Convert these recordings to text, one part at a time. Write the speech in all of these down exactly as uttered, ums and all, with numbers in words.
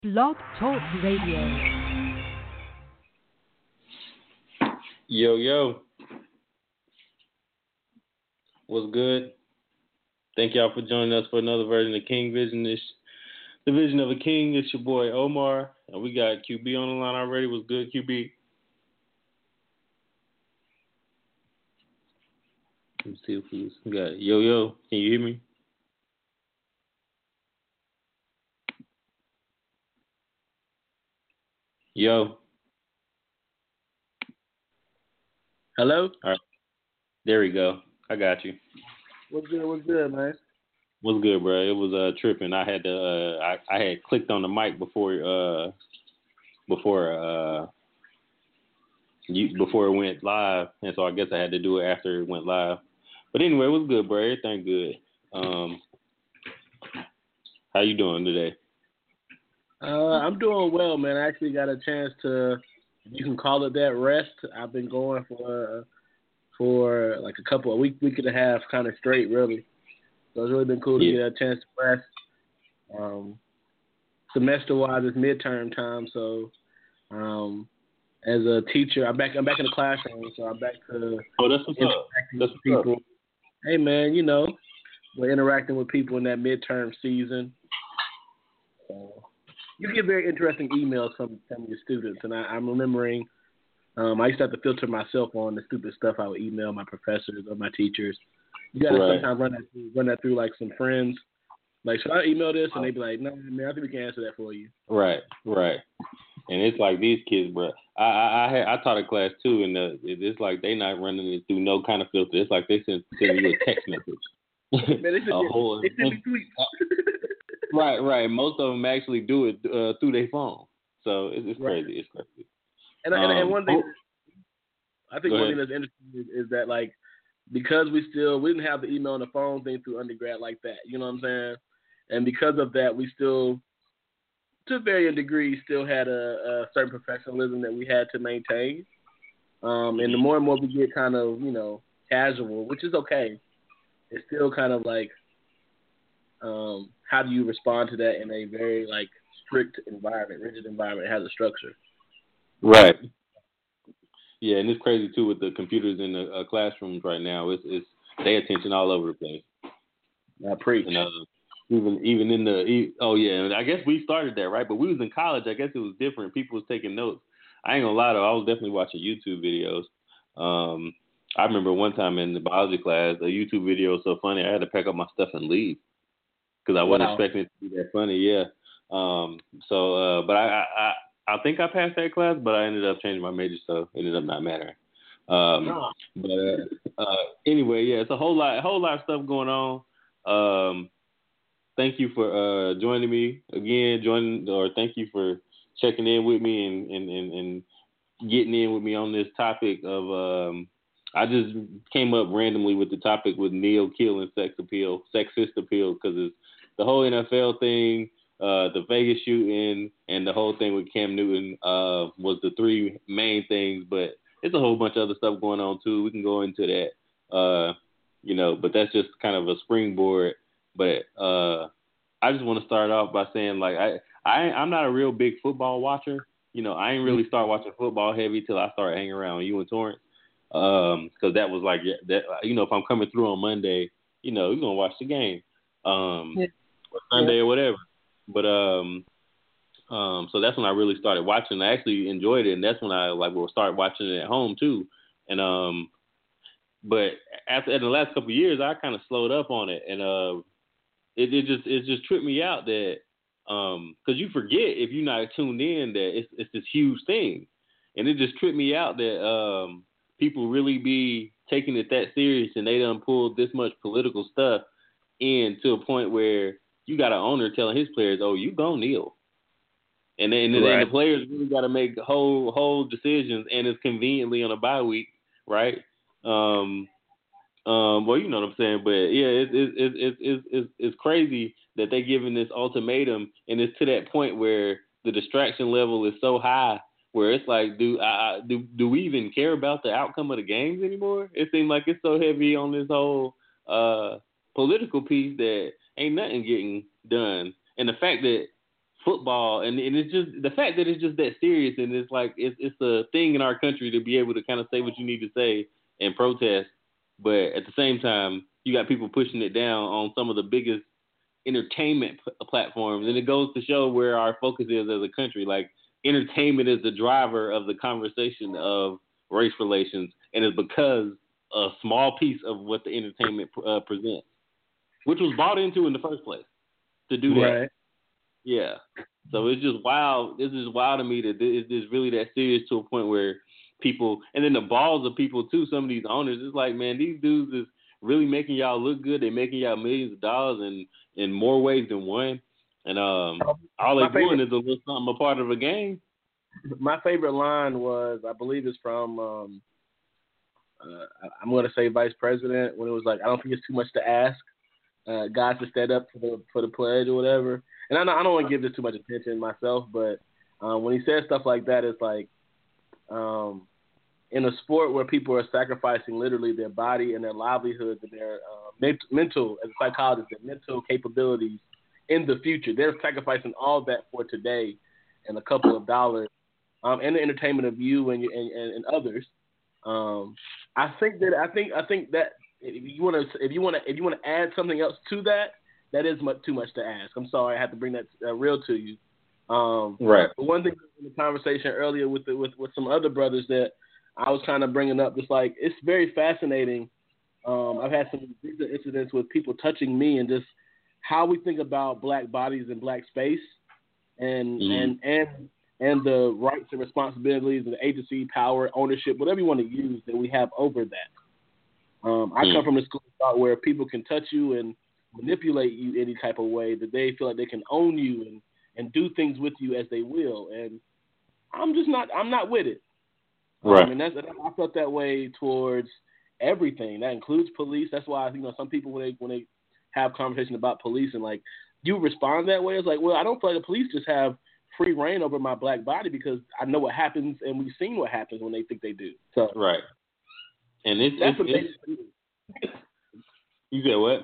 Blog Talk Radio. Yo, yo. What's good? Thank y'all for joining us for another version of King Vision. It's the Vision of a King. It's your boy Omar. And we got Q B on the line already. What's good, Q B? Let me see if we got it. Yo, yo. Can you hear me? Yo. Hello? All right. There we go. I got you. What's good? What's good, man? What's good, bro? It was uh tripping. I had to uh I, I had clicked on the mic before uh before uh you before it went live, and so I guess I had to do it after it went live. But anyway, it was good, bro. Everything good. Um, how you doing today? Uh, I'm doing well, man. I actually got a chance to, you can call it that, rest. I've been going for uh, for like a couple of week, week and a half, kind of straight, really. So it's really been cool to Yeah. get a chance to rest. Um, semester-wise, it's midterm time, so um, as a teacher, I'm back. I'm back in the classroom, so I'm back to Oh, that's what's up. interacting That's with what's people. up. Hey, man, you know, we're interacting with people in that midterm season. So you get very interesting emails from, from your students, and I, I'm remembering um, I used to have to filter myself on the stupid stuff I would email my professors or my teachers. You got to Right. sometimes run that through, run that through like some friends. Like, should I email this? And they'd be like, no, man, I think we can answer that for you. Right, right. And it's like these kids, bro. I I I, had, I taught a class too, and uh, it- it's like they not running it through no kind of filter. It's like they send send you a text message. Man, they send, a me, whole they send me tweets. right, right. Most of them actually do it uh, through their phone, so it's, it's Right. crazy. It's crazy. And, and, and Um, one thing, oh, I think go one thing ahead. that's interesting is, is that, like, because we still, we didn't have the email and the phone thing through undergrad like that. You know what I'm saying? And because of that, we still, to varying degrees, still had a, a certain professionalism that we had to maintain. Um, and the more and more we get kind of, you know, casual, which is okay, it's still kind of like, um, how do you respond to that in a very, like, strict environment, rigid environment? It has a structure. Right. Yeah, and it's crazy too with the computers in the uh, classrooms right now. It's it's they attention all over the place. I preach. And uh, even even in the e- oh yeah, and I guess we started that right, but we was in college. I guess it was different. People was taking notes. I ain't gonna lie though, I was definitely watching YouTube videos. Um, I remember one time in the biology class, a YouTube video was so funny I had to pack up my stuff and leave because I wasn't Wow. expecting it to be that funny. Yeah. Um. So, uh, but I, I I I think I passed that class, but I ended up changing my major, so it ended up not mattering. Um. No. But uh, uh, anyway, yeah, it's a whole lot, a whole lot of stuff going on. Um. Thank you for uh joining me again. Joining or thank you for checking in with me and and and, and getting in with me on this topic of um. I just came up randomly with the topic with Neil killing sex appeal, sexist appeal, because it's the whole N F L thing, uh, the Vegas shooting, and the whole thing with Cam Newton uh, was the three main things. But it's a whole bunch of other stuff going on too. We can go into that, uh, you know. But that's just kind of a springboard. But uh, I just want to start off by saying, like, I, I I'm not a real big football watcher. You know, I ain't really start watching football heavy till I started hanging around you and Torrance. Um, because that was like that. You know, if I'm coming through on Monday, you know, you're gonna watch the game, um, Yeah. or Sunday or whatever. But um, um, so that's when I really started watching. I actually enjoyed it, and that's when I like will start watching it at home too. And um, but after in the last couple of years, I kind of slowed up on it, and uh, it, it just it just tripped me out that um, because you forget if you're not tuned in that it's it's this huge thing, and it just tripped me out that um people really be taking it that serious, and they done pulled this much political stuff in to a point where you got an owner telling his players, "Oh, you gonna kneel," and then and then Right. the players really got to make whole whole decisions, and it's conveniently on a bye week, right? Um, um, well, you know what I'm saying, but yeah, it's it's it's it's it's, it's, it's crazy that they giving this ultimatum, and it's to that point where the distraction level is so high where it's like, do I do do we even care about the outcome of the games anymore? It seems like it's so heavy on this whole uh political piece that ain't nothing getting done, and the fact that football, and, and it's just the fact that it's just that serious, and it's like it's it's a thing in our country to be able to kind of say what you need to say and protest, but at the same time, you got people pushing it down on some of the biggest entertainment p- platforms, and it goes to show where our focus is as a country. Like entertainment is the driver of the conversation of race relations, and it's because a small piece of what the entertainment uh, presents, which was bought into in the first place to do that. Right. Yeah. So it's just wild. This is wild to me that it's it's really that serious to a point where people, and then the balls of people too, some of these owners, it's like, man, these dudes is really making y'all look good. They're making y'all millions of dollars in, in more ways than one. And um, all they're doing is a little something, a part of a game. My favorite line was, I believe it's from, um, uh, I'm going to say Vice President, when it was like, I don't think it's too much to ask uh, guys to stand up for the, for the pledge or whatever. And I, I don't want to give this too much attention myself, but uh, when he says stuff like that, it's like um, in a sport where people are sacrificing literally their body and their livelihoods and their uh, ment- mental, as a psychologist, their mental capabilities in the future. They're sacrificing all that for today and a couple of dollars um, and the entertainment of you and and, and others. Um, I think that I think I think that if you want to if you want to if you want to add something else to that, that is much, too much to ask. I'm sorry, I have to bring that uh, real to you. Um, right. But one thing in the conversation earlier with the, with with some other brothers that I was kind of bringing up, just like it's very fascinating. Um, I've had some recent incidents with people touching me and just how we think about black bodies and black space, and mm. and and and the rights and responsibilities and the agency, power, ownership, whatever you want to use that we have over that. Um, I mm. come from a school of thought where people can touch you and manipulate you any type of way that they feel like they can own you and, and do things with you as they will. And I'm just not, I'm not with it. Right. Um, and that's, I felt that way towards everything. That includes police. That's why, you know, some people, when they, when they have conversation about police and like, you respond that way. It's like, well, I don't feel like the police just have free reign over my black body because I know what happens and we've seen what happens when they think they do. So right. And it's, that's it's, it's you said what?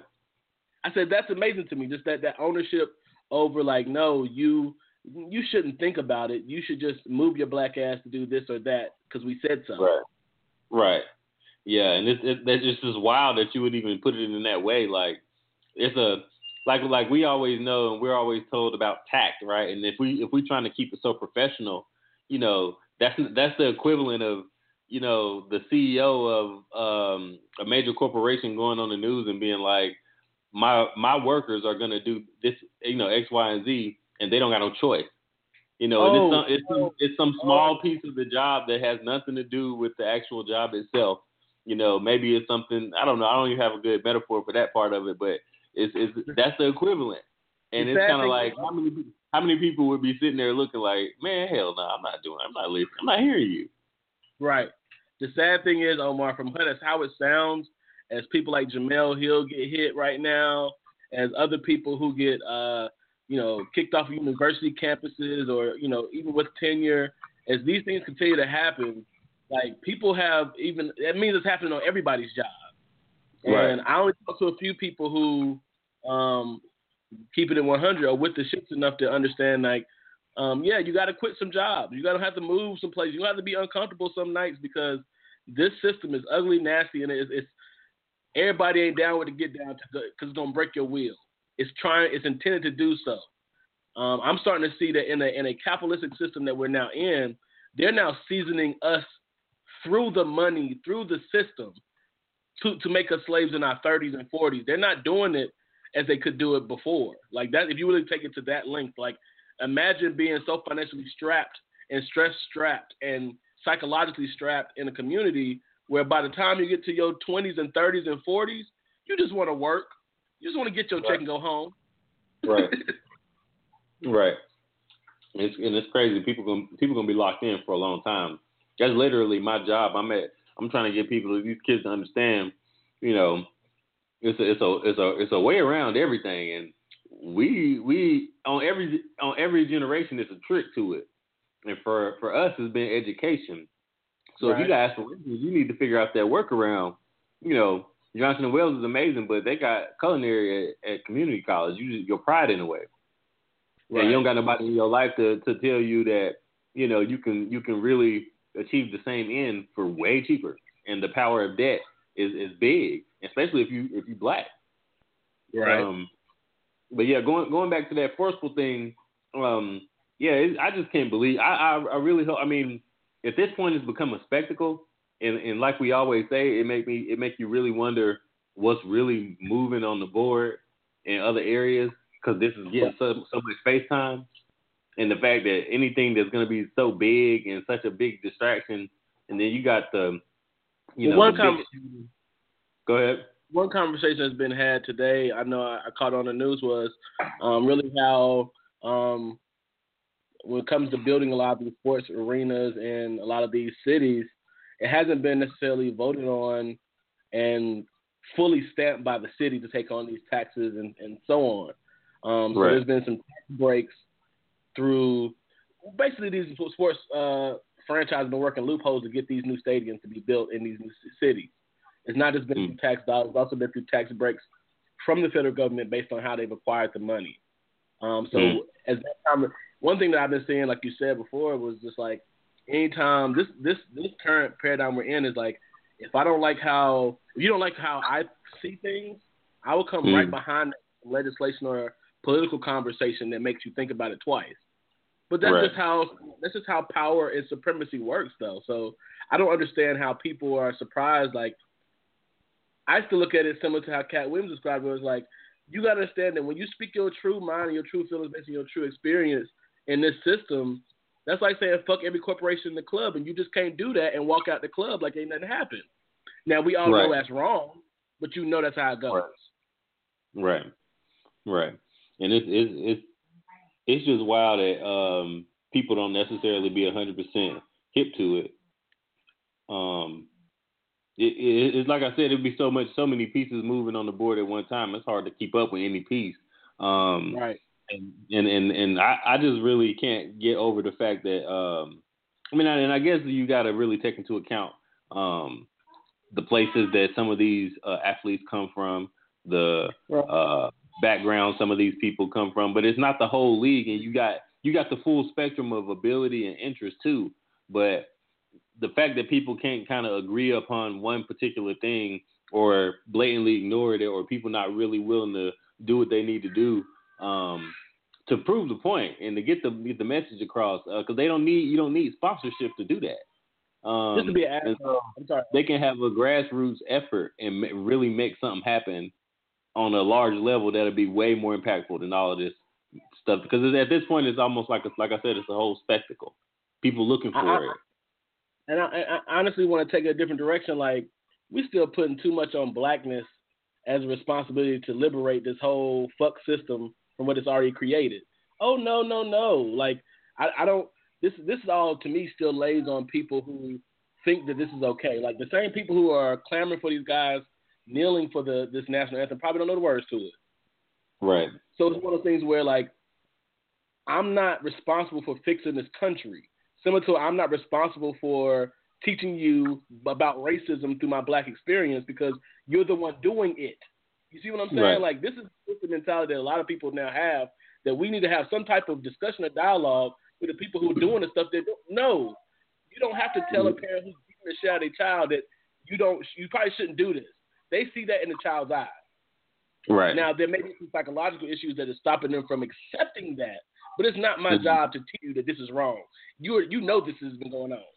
I said, that's amazing to me, just that, that ownership over, like, no, you you shouldn't think about it. You should just move your black ass to do this or that because we said so. Right. Right. Yeah, and it's it, that's just just wild that you would even put it in that way. Like, it's a, like like we always know and we're always told about tact, right? And if we if we're trying to keep it so professional, you know, that's that's the equivalent of, you know, the C E O of um, a major corporation going on the news and being like, my my workers are gonna do this, you know, X, Y, and Z, and they don't got no choice. You know, oh, and it's some it's some, it's some small piece of the job that has nothing to do with the actual job itself. You know, maybe it's something, I don't know, I don't even have a good metaphor for that part of it, but it's it's that's the equivalent. And it's kind of like how many how many people would be sitting there looking like, man, hell no, I'm not doing, I'm not listening, I'm not hearing you. Right. The sad thing is, Omar, from how it sounds, as people like Jamel Hill get hit right now, as other people who get, uh, you know, kicked off of university campuses or, you know, even with tenure, as these things continue to happen, like people have even, that means it's happening on everybody's job. Right. And I only talk to a few people who um, keep it in one hundred or with the shits enough to understand, like, um, yeah, you got to quit some jobs. You got to have to move some places. You have to be uncomfortable some nights because this system is ugly, nasty, and it's, it's everybody ain't down with the get down because it's gonna break your wheel. It's trying. It's intended to do so. Um, I'm starting to see that in a in a capitalistic system that we're now in, they're now seasoning us through the money, through the system, to to make us slaves in our thirties and forties. They're not doing it as they could do it before. Like that, if you really take it to that length, like imagine being so financially strapped and stress strapped and psychologically strapped in a community where by the time you get to your twenties and thirties and forties, you just want to work. You just want to get your right. check and go home. Right. Right. It's, and it's crazy. People gonna people gonna be locked in for a long time. That's literally my job. I'm at. I'm trying to get people, these kids, to understand. You know, it's a it's a it's a it's a way around everything, and we we on every on every generation, there's a trick to it. And for for us, it's been education. So right. if you got aspirations, you need to figure out that workaround. You know, Johnson and Wales is amazing, but they got culinary at, at community college. You just, your pride in a way. Right. And you don't got nobody in your life to, to tell you that, you know, you can you can really achieve the same end for way cheaper. And the power of debt is, is big, especially if you if you black. Right. Um, but yeah, going going back to that forceful thing, um, yeah, it, I just can't believe. I, I I really hope. I mean, at this point, it's become a spectacle, and, and like we always say, it make me it make you really wonder what's really moving on the board in other areas, because this is getting so so much face time, and the fact that anything that's going to be so big and such a big distraction, and then you got the, you well, know, one the com- big, go ahead. One conversation that's been had today, I know I, I caught on the news, was um, really how um, when it comes to building a lot of these sports arenas in a lot of these cities, it hasn't been necessarily voted on and fully stamped by the city to take on these taxes and, and so on. Um, so right. there's been some tax breaks through basically these sports uh, franchises have been working loopholes to get these new stadiums to be built in these new cities. It's not just been mm. through tax dollars; it's also been through tax breaks from the federal government based on how they've acquired the money. Um, so, mm. as that time, one thing that I've been seeing, like you said before, was just like anytime this this this current paradigm we're in is like, if I don't like how if you don't like how I see things, I will come mm. right behind legislation or political conversation that makes you think about it twice. But that's right. just how that's just how power and supremacy works, though. So I don't understand how people are surprised. Like, I still look at it similar to how Cat Williams described it. It was like, you got to understand that when you speak your true mind and your true feelings based on your true experience in this system, that's like saying fuck every corporation in the club, and you just can't do that and walk out the club like ain't nothing happened. Now, we all right. know that's wrong, but you know that's how it goes. Right, right. right. And it's, it's, it's, it's just wild that um, people don't necessarily be one hundred percent hip to it. Um. It, it, it's like I said, it'd be so much, so many pieces moving on the board at one time. It's hard to keep up with any piece. Um, right. And and and, and I, I just really can't get over the fact that um, I mean, and I guess you got to really take into account um, the places that some of these uh, athletes come from, the uh, background some of these people come from. But it's not the whole league, and you got you got the full spectrum of ability and interest too. But the fact that people can't kind of agree upon one particular thing or blatantly ignore it, or people not really willing to do what they need to do um, to prove the point and to get the get the message across, because uh, they don't need you don't need sponsorship to do that. Um, Just to be an asshole. I'm sorry. They can have a grassroots effort and ma- really make something happen on a large level that'll be way more impactful than all of this stuff. Because at this point, it's almost like a, like I said, it's a whole spectacle. People looking for I, it. And I, I honestly want to take it a different direction. Like, we still putting too much on blackness as a responsibility to liberate this whole fuck system from what it's already created. Oh, no, no, no. Like, I, I don't – this this all, to me, still lays on people who think that this is okay. Like, the same people who are clamoring for these guys kneeling for the this national anthem probably don't know the words to it. Right. So it's one of those things where, like, I'm not responsible for fixing this country. Similar to I'm not responsible for teaching you about racism through my black experience because you're the one doing it. You see what I'm saying? Right. Like, this is the mentality that a lot of people now have, that we need to have some type of discussion or dialogue with the people who are doing the stuff that don't know. You don't have to tell a parent who's beating the shit out of their child that you don't, you probably shouldn't do this. They see that in the child's eyes. Right. Now, there may be some psychological issues that are stopping them from accepting that, but it's not my mm-hmm. job to tell you that this is wrong. You are, you know this has been going on.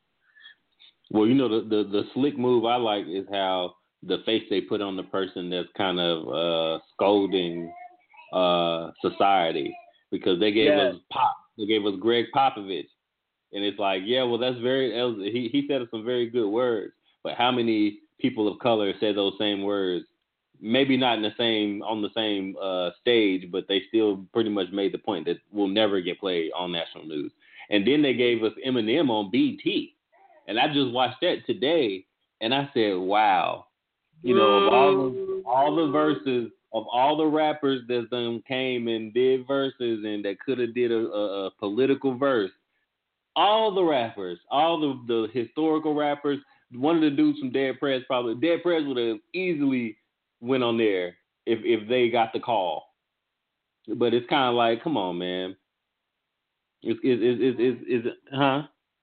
Well, you know, the, the, the slick move I like is how the face they put on the person that's kind of uh, scolding uh, society, because they gave yeah. us Pop, they gave us Greg Popovich, and it's like, yeah, well, that's very, that was, he he said some very good words, but how many people of color said those same words? Maybe not in the same on the same uh, stage, but they still pretty much made the point that will never get played on national news. And then they gave us Eminem on B E T, and I just watched that today, and I said, "Wow, you know, of all the all the verses of all the rappers that done came and did verses and that could have did a, a, a political verse, all the rappers, all the the historical rappers, one of the dudes from Dead Prez probably Dead Prez would have easily went on there if if they got the call." but it's kind of like, come on, man. It's is is is is is huh?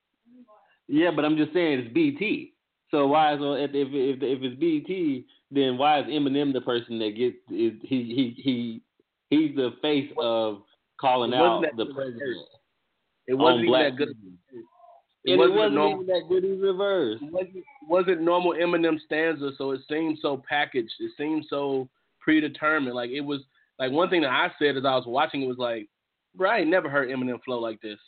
Yeah, but I'm just saying it's B T. So why is if if if, if it's B T, then why is Eminem the person that gets is he he he he's the face of calling out the president it wasn't on even black that good. It and wasn't it wasn't normal, even that good in reverse. It wasn't, wasn't normal Eminem stanza, so it seemed so packaged. It seemed so predetermined. Like it was like one thing that I said as I was watching it was like, bro, I ain't never heard Eminem flow like this.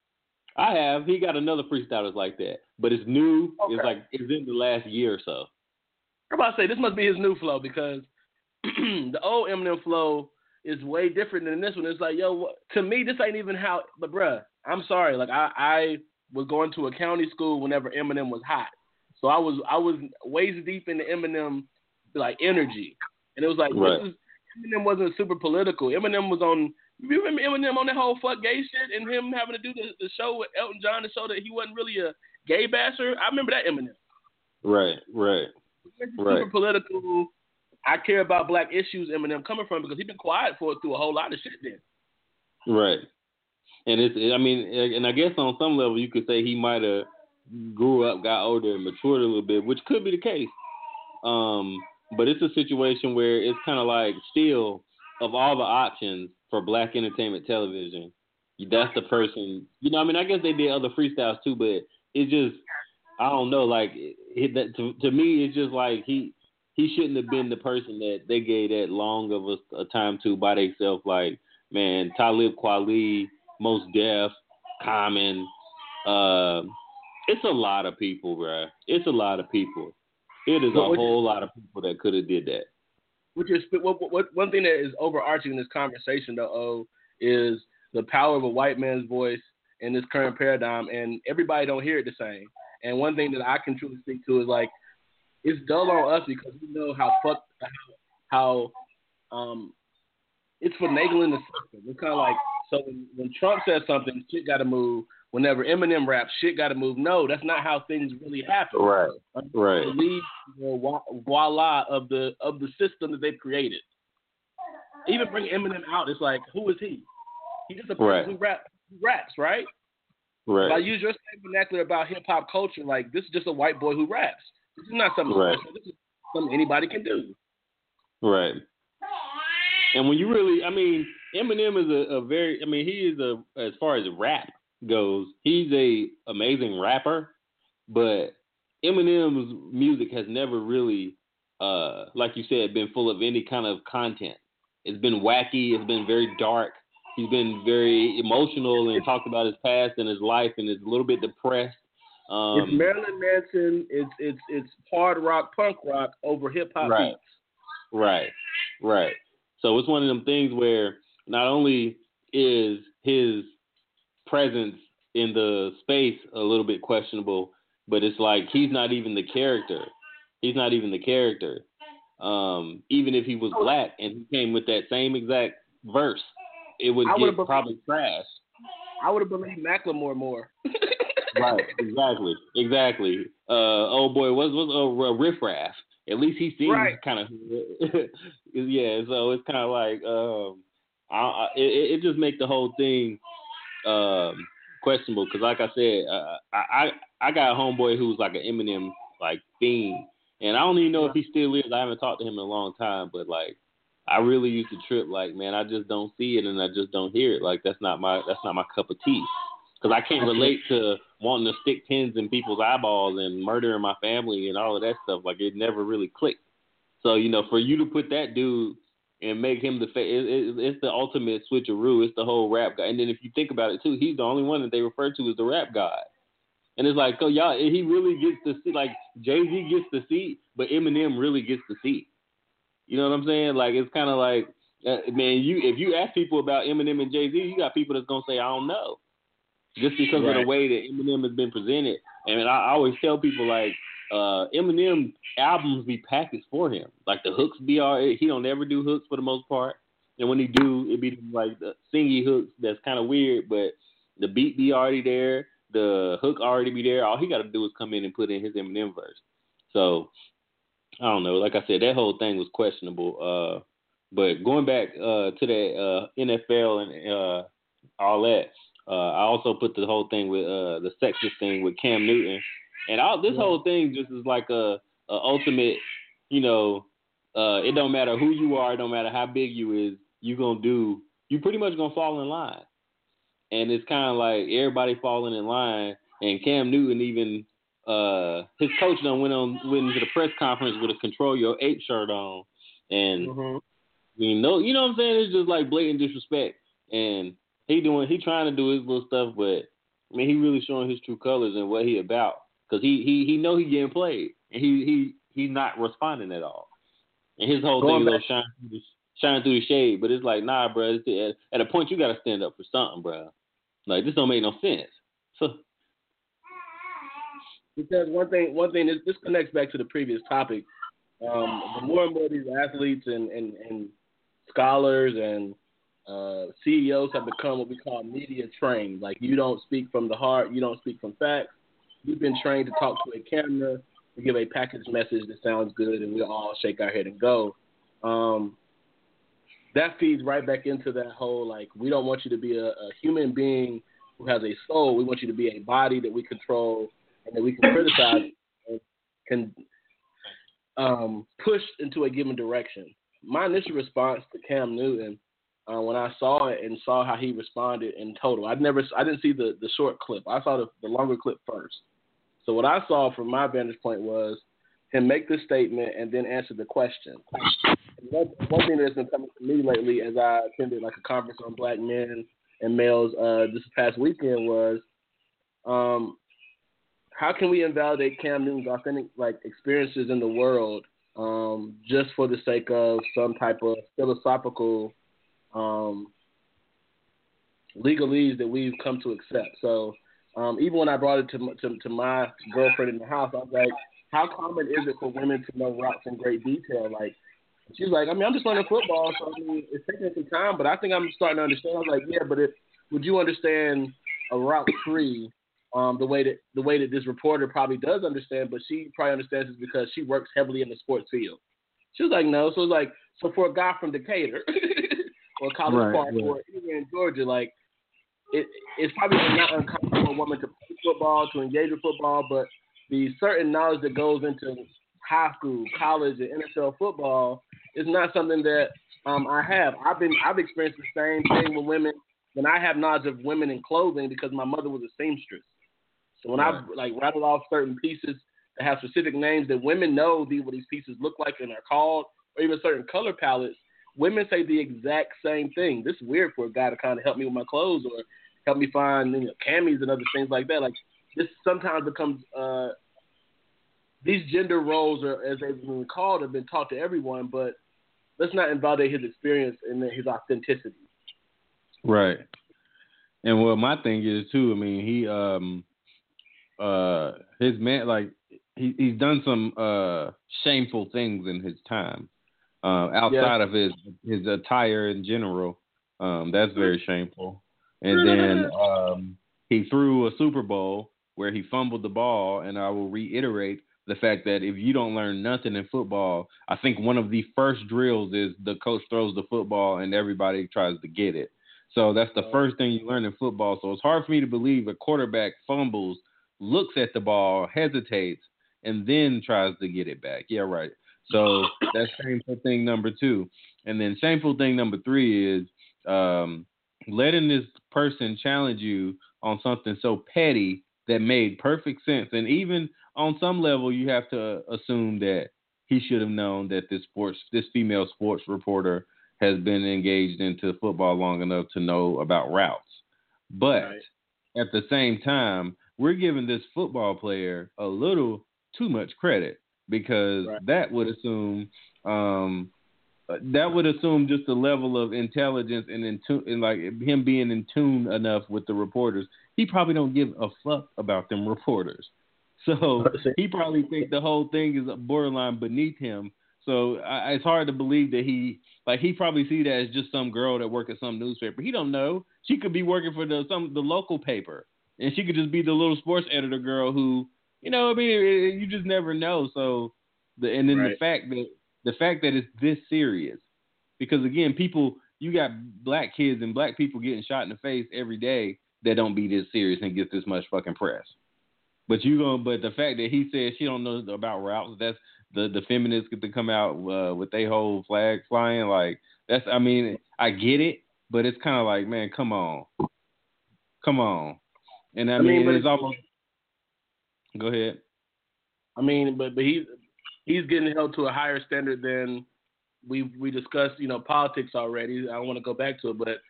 I have. He got another freestyle that's like that, but it's new. Okay. It's like it's in the last year or so. I'm about to say this must be his new flow because the old Eminem flow is way different than this one. It's like, yo, to me, this ain't even how. But bruh, I'm sorry. Like I, I was going to a county school whenever Eminem was hot, so I was I was waist deep into Eminem like energy, and it was like right. this is, Eminem wasn't super political. Eminem was on. You remember Eminem on that whole fuck gay shit and him having to do the, the show with Elton John to show that he wasn't really a gay basher? I remember that Eminem. Right, right, right. Super political. I care about black issues Eminem coming from because he's been quiet for through a whole lot of shit then. Right. And it's, I mean, and I guess on some level you could say he might have grew up, got older, and matured a little bit, which could be the case. Um, but it's a situation where it's kind of like still, of all the options for black entertainment television, that's the person. You know, I mean, I guess they did other freestyles too, but it just, I don't know. Like, it, that, to to me, it's just like he he shouldn't have been the person that they gave that long of a, a time to by themselves. Like, man, Talib Kweli, Mos Def, Common. Uh, it's a lot of people, bruh. It's a lot of people. It is a whole lot of people that could have did that. Which is what, what, one thing that is overarching in this conversation, though, O, is the power of a white man's voice in this current paradigm, and everybody don't hear it the same. And one thing that I can truly speak to is like it's dull on us because we know how fuck how um it's finagling the system. It's kind of like so when, when Trump says something, shit got to move. Whenever Eminem raps, shit got to move. No, that's not how things really happen. Right, right. Believe the voila of the of the system that they've created. Even bring Eminem out, it's like, who is he? He's just a person right. who, rap, who raps, right? Right. If I use your same vernacular about hip hop culture, like this is just a white boy who raps. This is not something right. special. This is something anybody can do. Right. And when you really, I mean, Eminem is a, a very, I mean, he is a, as far as rap goes, he's a amazing rapper, but Eminem's music has never really, uh, like you said, been full of any kind of content. It's been wacky. It's been very dark. He's been very emotional and talked about his past and his life, and is a little bit depressed. Um, it's Marilyn Manson. It's it's it's hard rock, punk rock over hip hop right, beats. Right, right. So it's one of them things where not only is his presence in the space a little bit questionable, but it's like he's not even the character. He's not even the character. Um, even if he was black and he came with that same exact verse, it would get believed, probably trashed. I would have believed Macklemore more. Right, exactly, exactly. Uh, oh boy, what's what's uh, Riff Raff? At least he seems right. kind of, yeah. So it's kind of like, um, I, I, it, it just makes the whole thing um, questionable. Because, like I said, uh, I, I I got a homeboy who's like an Eminem like fiend, and I don't even know if he still is. I haven't talked to him in a long time, but like, I really used to trip. Like, man, I just don't see it, and I just don't hear it. Like, that's not my that's not my cup of tea. Because I can't relate to wanting to stick pins in people's eyeballs and murdering my family and all of that stuff. Like, it never really clicked. So, you know, for you to put that dude and make him the fa- it, it, it's the ultimate switcheroo. It's the whole rap guy. And then if you think about it, too, he's the only one that they refer to as the rap god. And it's like, oh, y'all, he really gets the seat. Like, Jay-Z gets the seat, but Eminem really gets the seat. You know what I'm saying? Like, it's kind of like, uh, man, you if you ask people about Eminem and Jay-Z, you got people that's going to say, I don't know. Just because right. of the way that Eminem has been presented. And I, I always tell people, like, uh, Eminem albums be packaged for him. Like, the hooks be all, he don't ever do hooks for the most part. And when he do, it be like the singy hooks that's kind of weird, but the beat be already there. The hook already be there. All he got to do is come in and put in his Eminem verse. So, I don't know. Like I said, that whole thing was questionable. Uh, But going back uh, to that uh, N F L and uh, all that, uh, I also put the whole thing with uh, the sexist thing with Cam Newton, and all this Yeah. whole thing just is like a, a ultimate, you know, uh, it don't matter who you are, it don't matter how big you is, you gonna do, you pretty much gonna fall in line, and it's kind of like everybody falling in line, and Cam Newton even. Uh, his coach done went on went into the press conference with a Control Your Ape shirt on, and Mm-hmm. you know, you know what I'm saying? It's just like blatant disrespect, and he doing he trying to do his little stuff, but I mean, he really showing his true colors and what he about, because he he he know he getting played, and he he he's not responding at all, and his whole Going thing is back- oh, shine through the, shine through the shade, but it's like nah, bro. It's, at, at a point you got to stand up for something, bro. Like this don't make no sense. So. Because one thing, one thing, this, this connects back to the previous topic. Um, the more and more these athletes and, and, and scholars and uh, C E Os have become what we call media trained. Like you don't speak from the heart, you don't speak from facts. You've been trained to talk to a camera, to give a packaged message that sounds good, and we all shake our head and go. Um, that feeds right back into that whole like we don't want you to be a, a human being who has a soul. We want you to be a body that we control and that we can criticize and can um, push into a given direction. My initial response to Cam Newton, uh, when I saw it and saw how he responded in total, I never, I didn't see the, the short clip. I saw the, the longer clip first. So what I saw from my vantage point was him make the statement and then answer the question. One, one thing that's been coming to me lately, as I attended like a conference on black men and males uh, this past weekend, was um, how can we invalidate Cam Newton's authentic like experiences in the world um, just for the sake of some type of philosophical um, legalese that we've come to accept? So um, even when I brought it to, to to my girlfriend in the house, I was like, how common is it for women to know routes in great detail? Like, she's like, I mean, I'm just learning football, so I mean, it's taking some time, but I think I'm starting to understand. I was like, yeah, but it, would you understand a route tree um, the way that the way that this reporter probably does understand? But she probably understands it because she works heavily in the sports field. She was like, no. So it's like, so for a guy from Decatur or College Right, Park right. or anywhere in Georgia, like, it, it's probably not uncommon for a woman to play football, to engage with football, but the certain knowledge that goes into high school, college, and N F L football is not something that um, I have. I've been I've experienced the same thing with women when I have knowledge of women in clothing because my mother was a seamstress. So when Right. I like rattled off certain pieces that have specific names that women know these what these pieces look like and are called, or even certain color palettes, women say the exact same thing. This is weird for a guy to kind of help me with my clothes or help me find, you know, camis and other things like that. Like this sometimes becomes uh, these gender roles are, as they've been called, have been taught to everyone, but let's not invalidate his experience and his authenticity. Right. And well, my thing is too. I mean, he um uh his man like he he's done some uh shameful things in his time. Uh, outside Yeah. of his his attire in general, um, that's very shameful. And then um, he threw a Super Bowl where he fumbled the ball, and I will reiterate the fact that if you don't learn nothing in football, I think one of the first drills is the coach throws the football and everybody tries to get it. So that's the first thing you learn in football. So it's hard for me to believe a quarterback fumbles, looks at the ball, hesitates, and then tries to get it back. Yeah, right. So that's shameful thing number two. And then shameful thing number three is um, letting this person challenge you on something so petty that made perfect sense. And even on some level, you have to assume that he should have known that this sports, this female sports reporter has been engaged into football long enough to know about routes. But Right. at the same time, we're giving this football player a little too much credit because Right. that would assume um, that would assume just a level of intelligence and in tune, and like him being in tune enough with the reporters. He probably don't give a fuck about them reporters. So he probably think the whole thing is borderline beneath him. So I, it's hard to believe that he like he probably see that as just some girl that work at some newspaper. He don't know. She could be working for the some the local paper, and she could just be the little sports editor girl who, you know, I mean, it, it, you just never know. So the and then Right. the fact that the fact that it's this serious Because again, people, you got black kids and black people getting shot in the face every day that don't be this serious and get this much fucking press. But you going but the fact that he said she don't know about routes, that's the, the feminists get to come out uh, with their whole flag flying. Like, that's, I mean, I get it, but it's kind of like, man, come on. Come on. And I, I mean, mean it's almost, go ahead. I mean, but, but he's, he's getting held to a higher standard than we we discussed, you know, politics already. I don't want to go back to it, but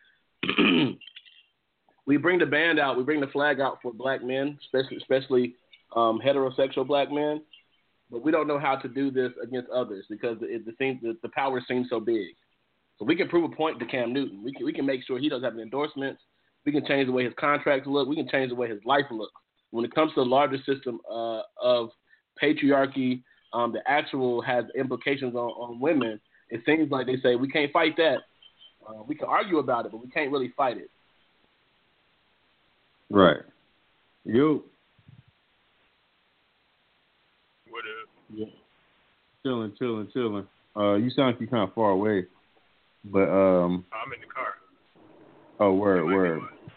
we bring the band out, we bring the flag out for black men, especially, especially um, heterosexual black men. But we don't know how to do this against others because it, the, thing, the, the power seems so big. So we can prove a point to Cam Newton. We can, we can make sure he doesn't have an endorsement. We can change the way his contracts look. We can change the way his life looks. When it comes to the larger system uh, of patriarchy, um, the actual has implications on, on women, it seems like they say we can't fight that. Uh, we can argue about it, but we can't really fight it. Right. You. What up? Yeah. Chilling, chilling, chilling. Uh, you sound like you're kind of far away, but um. I'm in the car. Oh, word, word.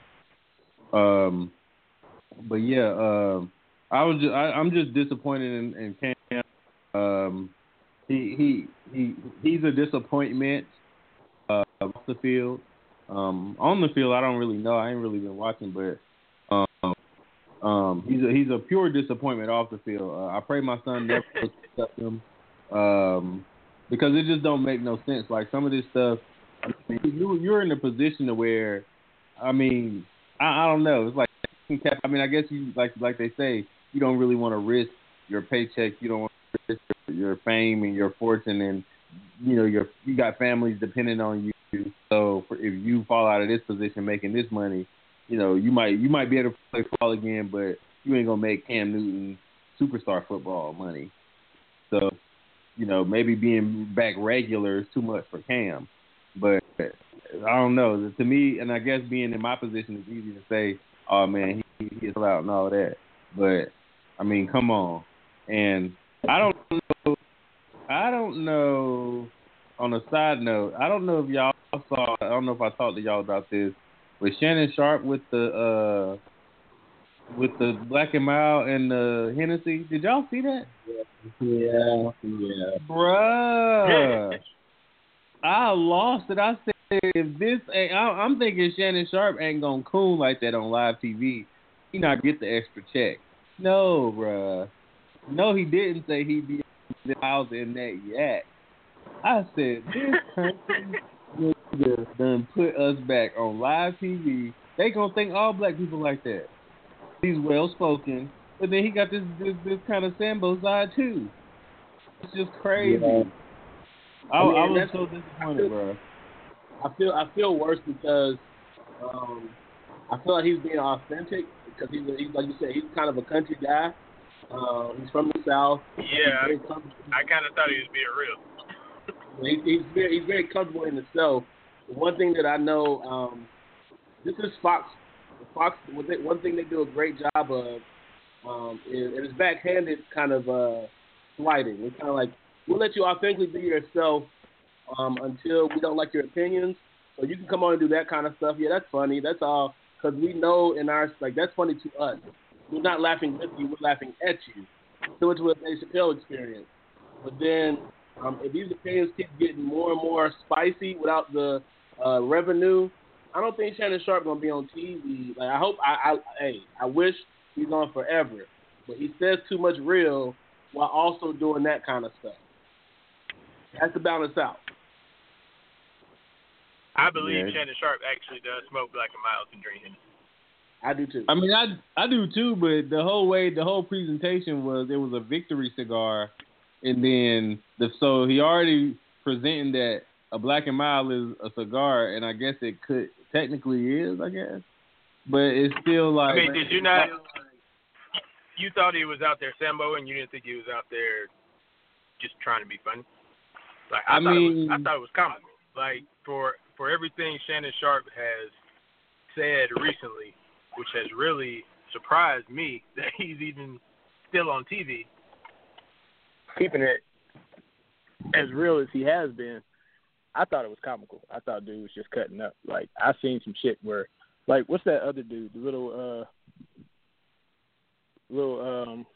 Um, but yeah, um, I was just, I, I'm just disappointed in, in Cam. Um, he he he he's a disappointment uh, off the field. Um, on the field, I don't really know. I ain't really been watching, but um, um, he's a, he's a pure disappointment off the field. Uh, I pray my son never accept him um, because it just don't make no sense. Like some of this stuff. I mean, you, you're in a position to where, I mean, I, I don't know. It's like, I mean, I guess you like like they say, you don't really want to risk your paycheck. You don't want to risk your, your fame and your fortune, and you know, your you got families depending on you. So for, if you fall out of this position making this money, you know, you might you might be able to play football again, but you ain't gonna make Cam Newton superstar football money. So, you know, maybe being back regular is too much for Cam. But I don't know. To me, and I guess being in my position, it's easy to say, "Oh man, he, he is out and all that." But I mean, come on. And I don't know. I don't know. On a side note, I don't know if y'all saw. I don't know if I talked to y'all about this. With Shannon Sharp with the uh, with the Black and Mild and the Hennessy. Did y'all see that? Yeah, yeah, bruh. I lost it. I said, if this ain't, I, I'm thinking Shannon Sharp ain't gonna coon like that on live T V. He not get the extra check. No, bruh. No, he didn't say he'd be housed in that yak. I said, this country done put us back on live T V. They gonna think all black people like that. He's well spoken, but then he got this this, this kind of Sambo side too. It's just crazy. Yeah. I, I, mean, I was so disappointed, I feel, bro. I feel I feel worse because um, I feel like he's being authentic because he's, he's like you said, he's kind of a country guy. Uh, he's from the South. Yeah, I, I kind of thought he was being real. He, he's very he's very comfortable in himself. One thing that I know, um, this is Fox. Fox. One thing they do a great job of um, is, and it's backhanded kind of uh, slighting. It's kind of like, we'll let you authentically be yourself um, until we don't like your opinions. So you can come on and do that kind of stuff. Yeah, that's funny. That's all. Because we know in our, like, that's funny to us. We're not laughing with you. We're laughing at you. So it's what Dave Chappelle experienced. But then um, if these opinions keep getting more and more spicy without the uh, revenue, I don't think Shannon Sharp going to be on T V. Like, I hope, I, I, hey, I wish he's on forever. But he says too much real while also doing that kind of stuff. That's to balance out. I believe yeah. Shannon Sharp actually does smoke Black and Mild and drink Hennessy. I do too. I mean, I I do too, but the whole way, the whole presentation was it was a victory cigar, and then the so he already presenting that a Black and Mild is a cigar, and I guess it could technically is, I guess, but it's still like. I mean, did you not? You thought he was out there Sambo, and you didn't think he was out there just trying to be funny. Like I, I thought mean, it was, I thought it was comical. Like for for everything Shannon Sharp has said recently, which has really surprised me that he's even still on T V, keeping it as real as he has been. I thought it was comical. I thought dude was just cutting up. Like I seen some shit where, like, what's that other dude? The little, uh, little, um,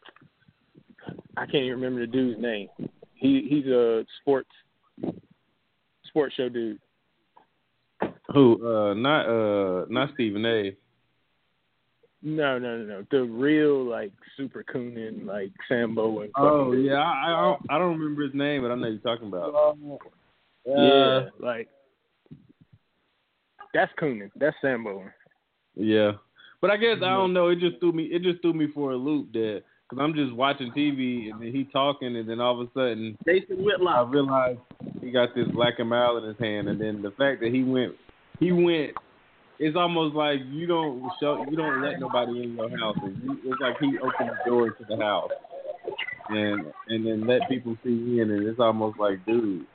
I can't even remember the dude's name. He he's a sports sports show dude. Who? Uh, not uh, not Stephen A. No, no, no, no. The real like super coonin, like Sambo and. Oh yeah, I, I don't I don't remember his name, but I know you're talking about. Uh, yeah, like that's coonin. That's Sambo. Yeah, but I guess I don't know. It just threw me. It just threw me for a loop there because I'm just watching T V and then he talking and then all of a sudden Jason Whitlock. I realized he got this black and mild in his hand and then the fact that he went he went. It's almost like you don't show, you don't let nobody in your house. It's like he opened the door to the house, and and then let people see in, and it's almost like, dude,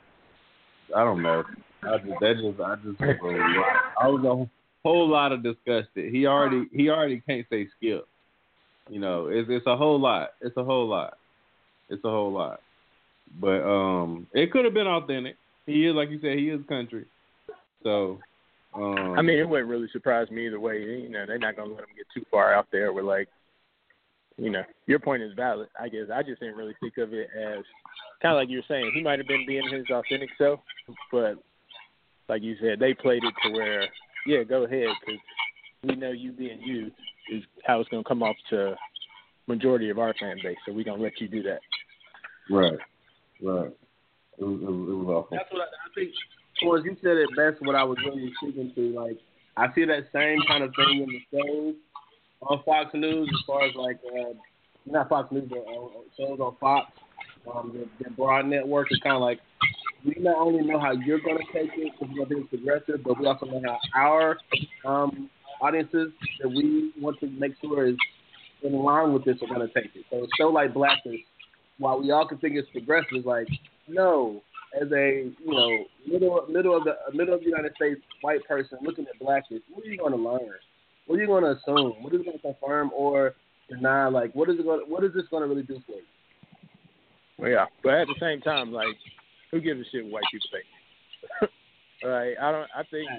I don't know. I just that just I just I was a whole lot of disgusted. He already he already can't say skip. You know, it's it's a whole lot. It's a whole lot. It's a whole lot. But um, it could have been authentic. He is, like you said, he is country. So. Um, I mean, it wouldn't really surprise me either way. You know, they're not gonna let him get too far out there. With like, you know, your point is valid. I guess I just didn't really think of it as kind of like you were saying. He might have been being his authentic self, but like you said, they played it to where, yeah, go ahead, because we know you being you is how it's gonna come off to majority of our fan base. So we're gonna let you do that. Right. Right. It was, it was, it was awful. That's what I, I think. As you said it best, what I was really speaking to, like, I see that same kind of thing in the shows on Fox News as far as, like, uh, not Fox News, but uh, shows on Fox, um, the, the broad network is kind of like, we not only know how you're going to take it because we're going to be progressive, but we also know how our um, audiences that we want to make sure is in line with this are going to take it. So a show like Blacklist, while we all can think it's progressive, is like, no. As a you know middle middle of the middle of the United States white person looking at Blacklist, what are you going to learn? What are you going to assume? What is it going to confirm or deny? Like, what is it going? What is this going to really do for you? Well, yeah, but at the same time, like, who gives a shit what white people think? Like, I don't. I think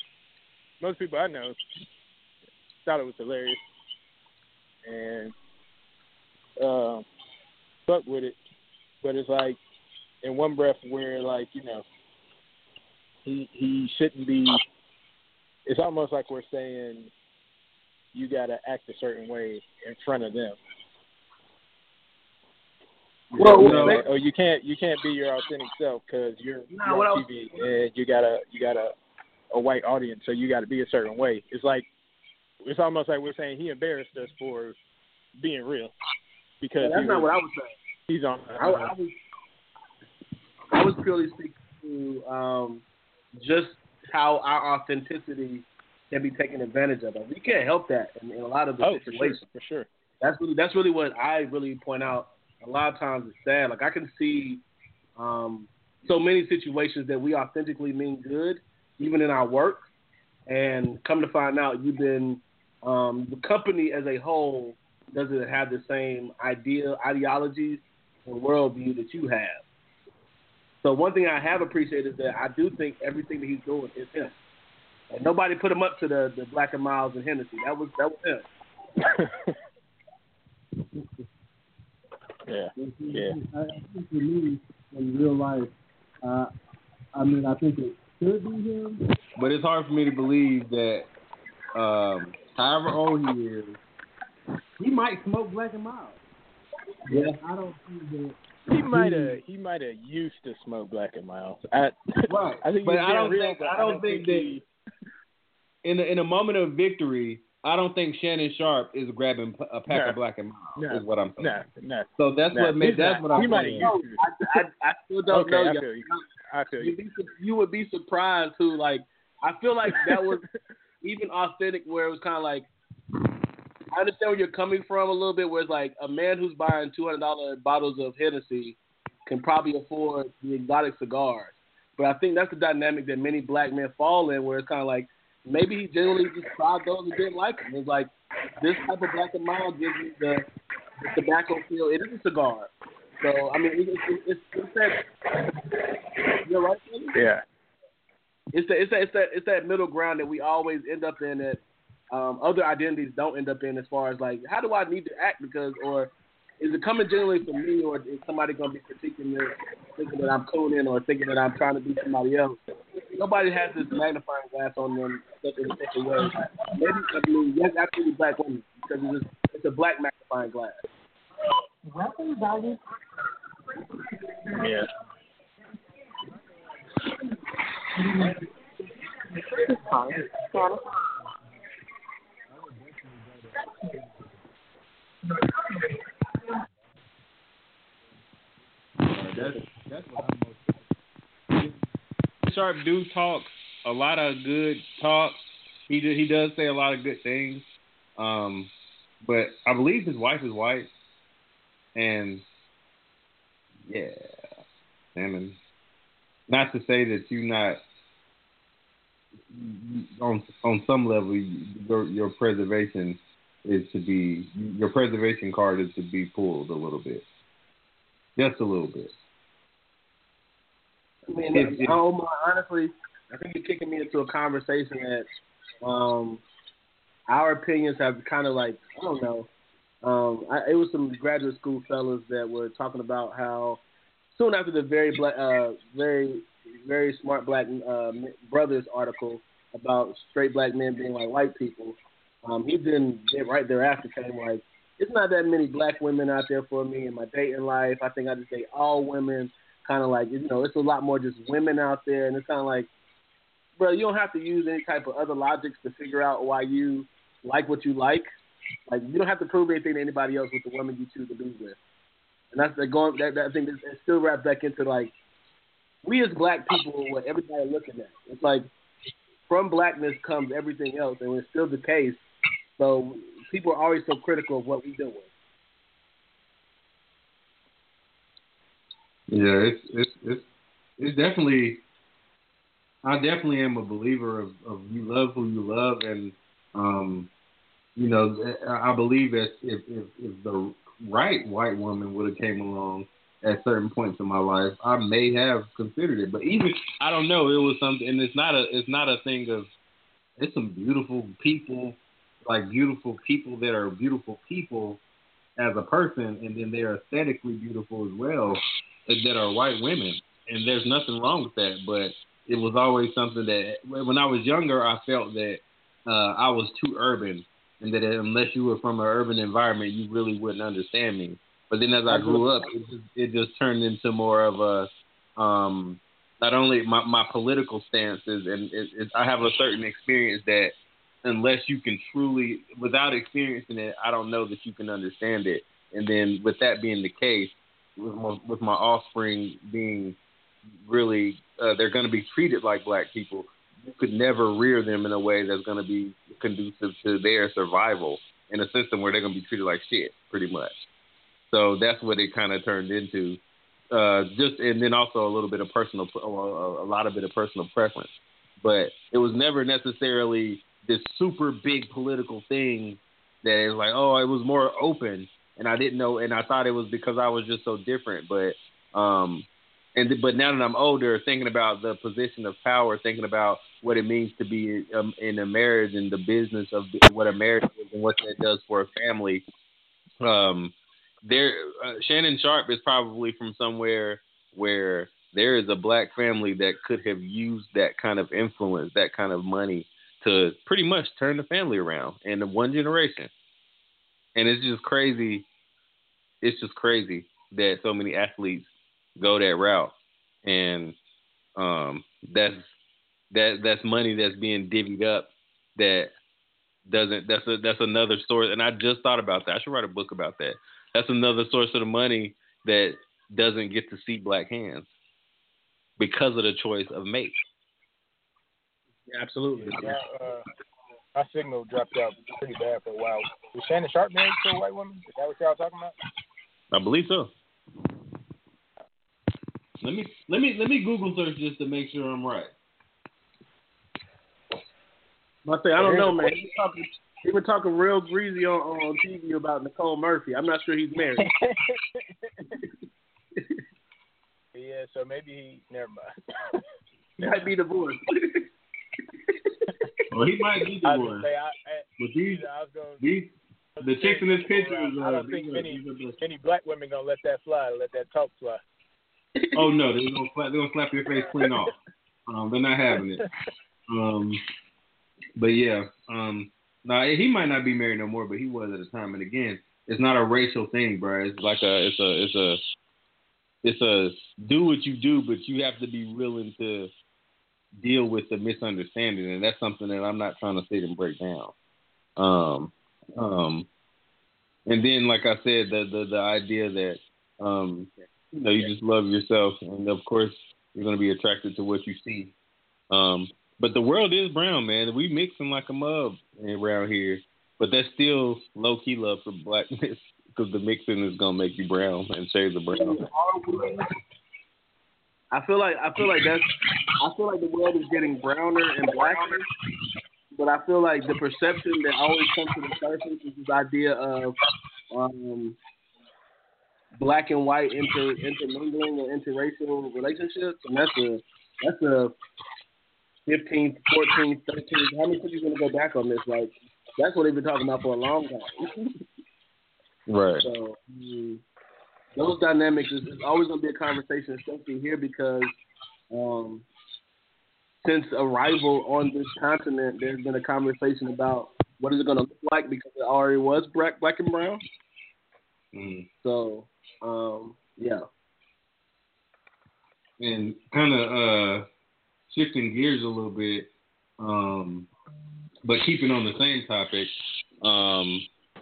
most people I know thought it was hilarious and uh, fuck with it, but it's like. In one breath where, like, you know, he he shouldn't be – it's almost like we're saying you got to act a certain way in front of them. Well, you know, or you can't you can't be your authentic self because you're, nah, you're on T V and you got a you got a, a white audience, so you got to be a certain way. It's like it's almost like we're saying he embarrassed us for being real because yeah, that's he not was, what I was saying. He's on. Uh, I, I was. I was purely speaking to um, just how our authenticity can be taken advantage of. We can't help that in, in a lot of the oh, situations. For sure, for sure. That's really that's really what I really point out. A lot of times it's sad. Like I can see um, so many situations that we authentically mean good, even in our work, and come to find out you've been um, the company as a whole doesn't have the same idea, ideologies, and worldview that you have. So one thing I have appreciated is that I do think everything that he's doing is him. And nobody put him up to the, the Black and Miles and Hennessy. That was that was him. yeah, yeah. I think for me, in real life, uh, I mean, I think it should be him. But it's hard for me to believe that, um, however old he is, he might smoke Black and Miles. Yeah, I don't think that. He might have. He might have used to smoke Black and Miles. I, right, I think but I don't real, think. but I don't think, think that in a, in a moment of victory, I don't think Shannon Sharp is grabbing a pack no, of Black and Miles. No, is what I'm saying. No, no. So that's no, what made. That's not, what I'm he saying. I, I, I still don't okay, know. I feel you. I feel you. You'd be, you would be surprised too. Like I feel like that was even authentic, where it was kind of like. I understand where you're coming from a little bit, where it's like a man who's buying two hundred dollars bottles of Hennessy can probably afford the exotic cigars. But I think that's the dynamic that many black men fall in, where it's kind of like maybe he generally just tried those and didn't like them. It's like this type of Black and Mild gives you the, the tobacco feel. It is a cigar. So, I mean, it, it, it's, it's that You're right. Yeah. It's that it's that it's that it's that middle ground that we always end up in that um, other identities don't end up in. As far as like, how do I need to act? Because or is it coming generally from me, or is somebody gonna be critiquing me, thinking that I'm cooning or thinking that I'm trying to be somebody else? Nobody has this magnifying glass on them such a, such a way. Maybe I mean yes, absolutely black women because it's just, it's a black magnifying glass. Welcome, value. Yeah. That's, that's what I'm most. Sharp do talk a lot of good talk. He do, he does say a lot of good things. Um, but I believe his wife is white, and yeah, I mean, not to say that you're not on on some level your your preservation is to be your preservation card is to be pulled a little bit, just a little bit. I mean, it, it, Omar, honestly, I think you're kicking me into a conversation that um, our opinions have kind of like I don't know. Um, I, it was some graduate school fellas that were talking about how soon after the very black, uh, very very smart black uh, brothers article about straight black men being like white people, um, he then right thereafter came like, it's not that many black women out there for me in my dating life. I think I just date all women. Kind of like, you know, it's a lot more just women out there, and it's kind of like, bro, you don't have to use any type of other logics to figure out why you like what you like. Like, you don't have to prove anything to anybody else with the woman you choose to be with. And that's the going. That, that I think it still wraps back into like, we as black people, what everybody looking at. It's like, from blackness comes everything else, and it's still the case. So people are always so critical of what we doing. Yeah, it's it's it's it's definitely. I definitely am a believer of, of you love who you love, and um, you know, I believe that if, if if the right white woman would have came along at certain points in my life, I may have considered it. But even I don't know, it was something, and it's not a it's not a thing of. It's some beautiful people, like beautiful people that are beautiful people as a person, and then they are aesthetically beautiful as well. That are white women, and there's nothing wrong with that. But it was always something that when I was younger, I felt that uh, I was too urban, and that unless you were from an urban environment, you really wouldn't understand me. But then as I grew up, it just, it just turned into more of a um, not only my, my political stances, and it, it, I have a certain experience that unless you can truly, without experiencing it, I don't know that you can understand it. And then with that being the case, with my, with my offspring being really, uh, they're going to be treated like black people. You could never rear them in a way that's going to be conducive to their survival in a system where they're going to be treated like shit, pretty much. So that's what it kind of turned into. Uh, just and then also a little bit of personal, a lot of bit of personal preference. But it was never necessarily this super big political thing that is like, oh, it was more open. And I didn't know, and I thought it was because I was just so different. But um, and but now that I'm older, thinking about the position of power, thinking about what it means to be um, in a marriage and the business of what a marriage is and what that does for a family. Um, there, uh, Shannon Sharpe is probably from somewhere where there is a black family that could have used that kind of influence, that kind of money to pretty much turn the family around in one generation. And it's just crazy. It's just crazy that so many athletes go that route, and um, that's that that's money that's being divvied up. That doesn't. That's a, that's another source. And I just thought about that. I should write a book about that. That's another source of the money that doesn't get to see black hands because of the choice of mate. Yeah, absolutely. Yeah, uh, my signal dropped out pretty bad for a while. Is Shannon Sharpe married to a white woman? Is that what y'all talking about? I believe so. Let me let me let me Google search just to make sure I'm right. I say I don't know, man. He, talking, he been talking real greasy on, on T V about Nicole Murphy. I'm not sure he's married. Yeah, yeah, so maybe he. Never mind. He might be divorced. Well, he might be I was divorced. gonna say, I, I, But these, I was gonna, these, the chicks in this picture is. Uh, I don't think many any black women gonna let that fly. Let that talk fly. Oh no, they're gonna slap, they're gonna slap your face clean off. Um, they're not having it. Um, but yeah, um, now he might not be married no more, but he was at the time. And again, it's not a racial thing, bro. It's like a, it's a, it's a, it's a do what you do, but you have to be willing to deal with the misunderstanding, and that's something that I'm not trying to sit and break down. Um, um, and then, like I said, the the, the idea that um, you know, you just love yourself, and of course, you're going to be attracted to what you see. Um, but the world is brown, man. We mixing like a mug around here, but that's still low key love for blackness because the mixing is going to make you brown and shades of brown. I feel like I feel like that's I feel like the world is getting browner and blacker, but I feel like the perception that always comes to the surface is this idea of um, black and white inter intermingling and interracial relationships, and that's a that's a fifteenth, fourteenth, thirteenth. How many people are gonna go back on this? Like that's what they've been talking about for a long time. Right. So. Um, Those dynamics is always going to be a conversation, especially here, because um, since arrival on this continent, there's been a conversation about what is it going to look like because it already was black, black and brown. Mm. So, um, yeah. And kind of uh, shifting gears a little bit, um, but keeping on the same topic. Um,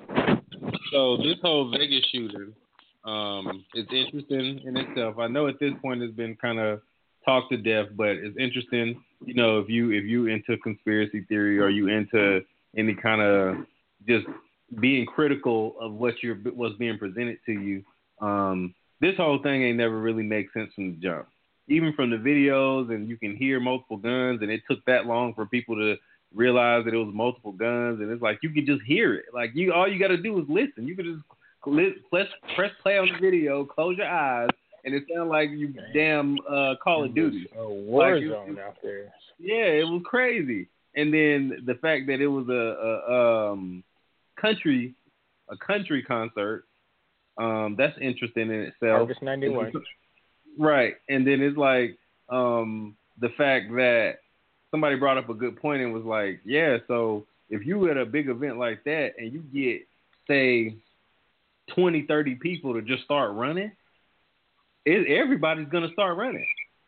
so this whole Vegas shooting. Um, it's interesting in itself. I know at this point it's been kind of talked to death, but it's interesting. You know, if you if you into conspiracy theory or you into any kind of just being critical of what you're what's being presented to you, um, this whole thing ain't never really make sense from the jump. Even from the videos, and you can hear multiple guns, and it took that long for people to realize that it was multiple guns, and it's like you could just hear it. Like you, all you got to do is listen. You could just Press, press play on the video, close your eyes, and it sounded like you damn uh, Call of Duty. A war like zone out there. Yeah, it was crazy. And then the fact that it was a, a um, country, a country concert, um, that's interesting in itself. August ninety-one. Right, and then it's like um, the fact that somebody brought up a good point and was like, yeah, so if you at a big event like that and you get, say, twenty, thirty people to just start running, it, everybody's going to start running.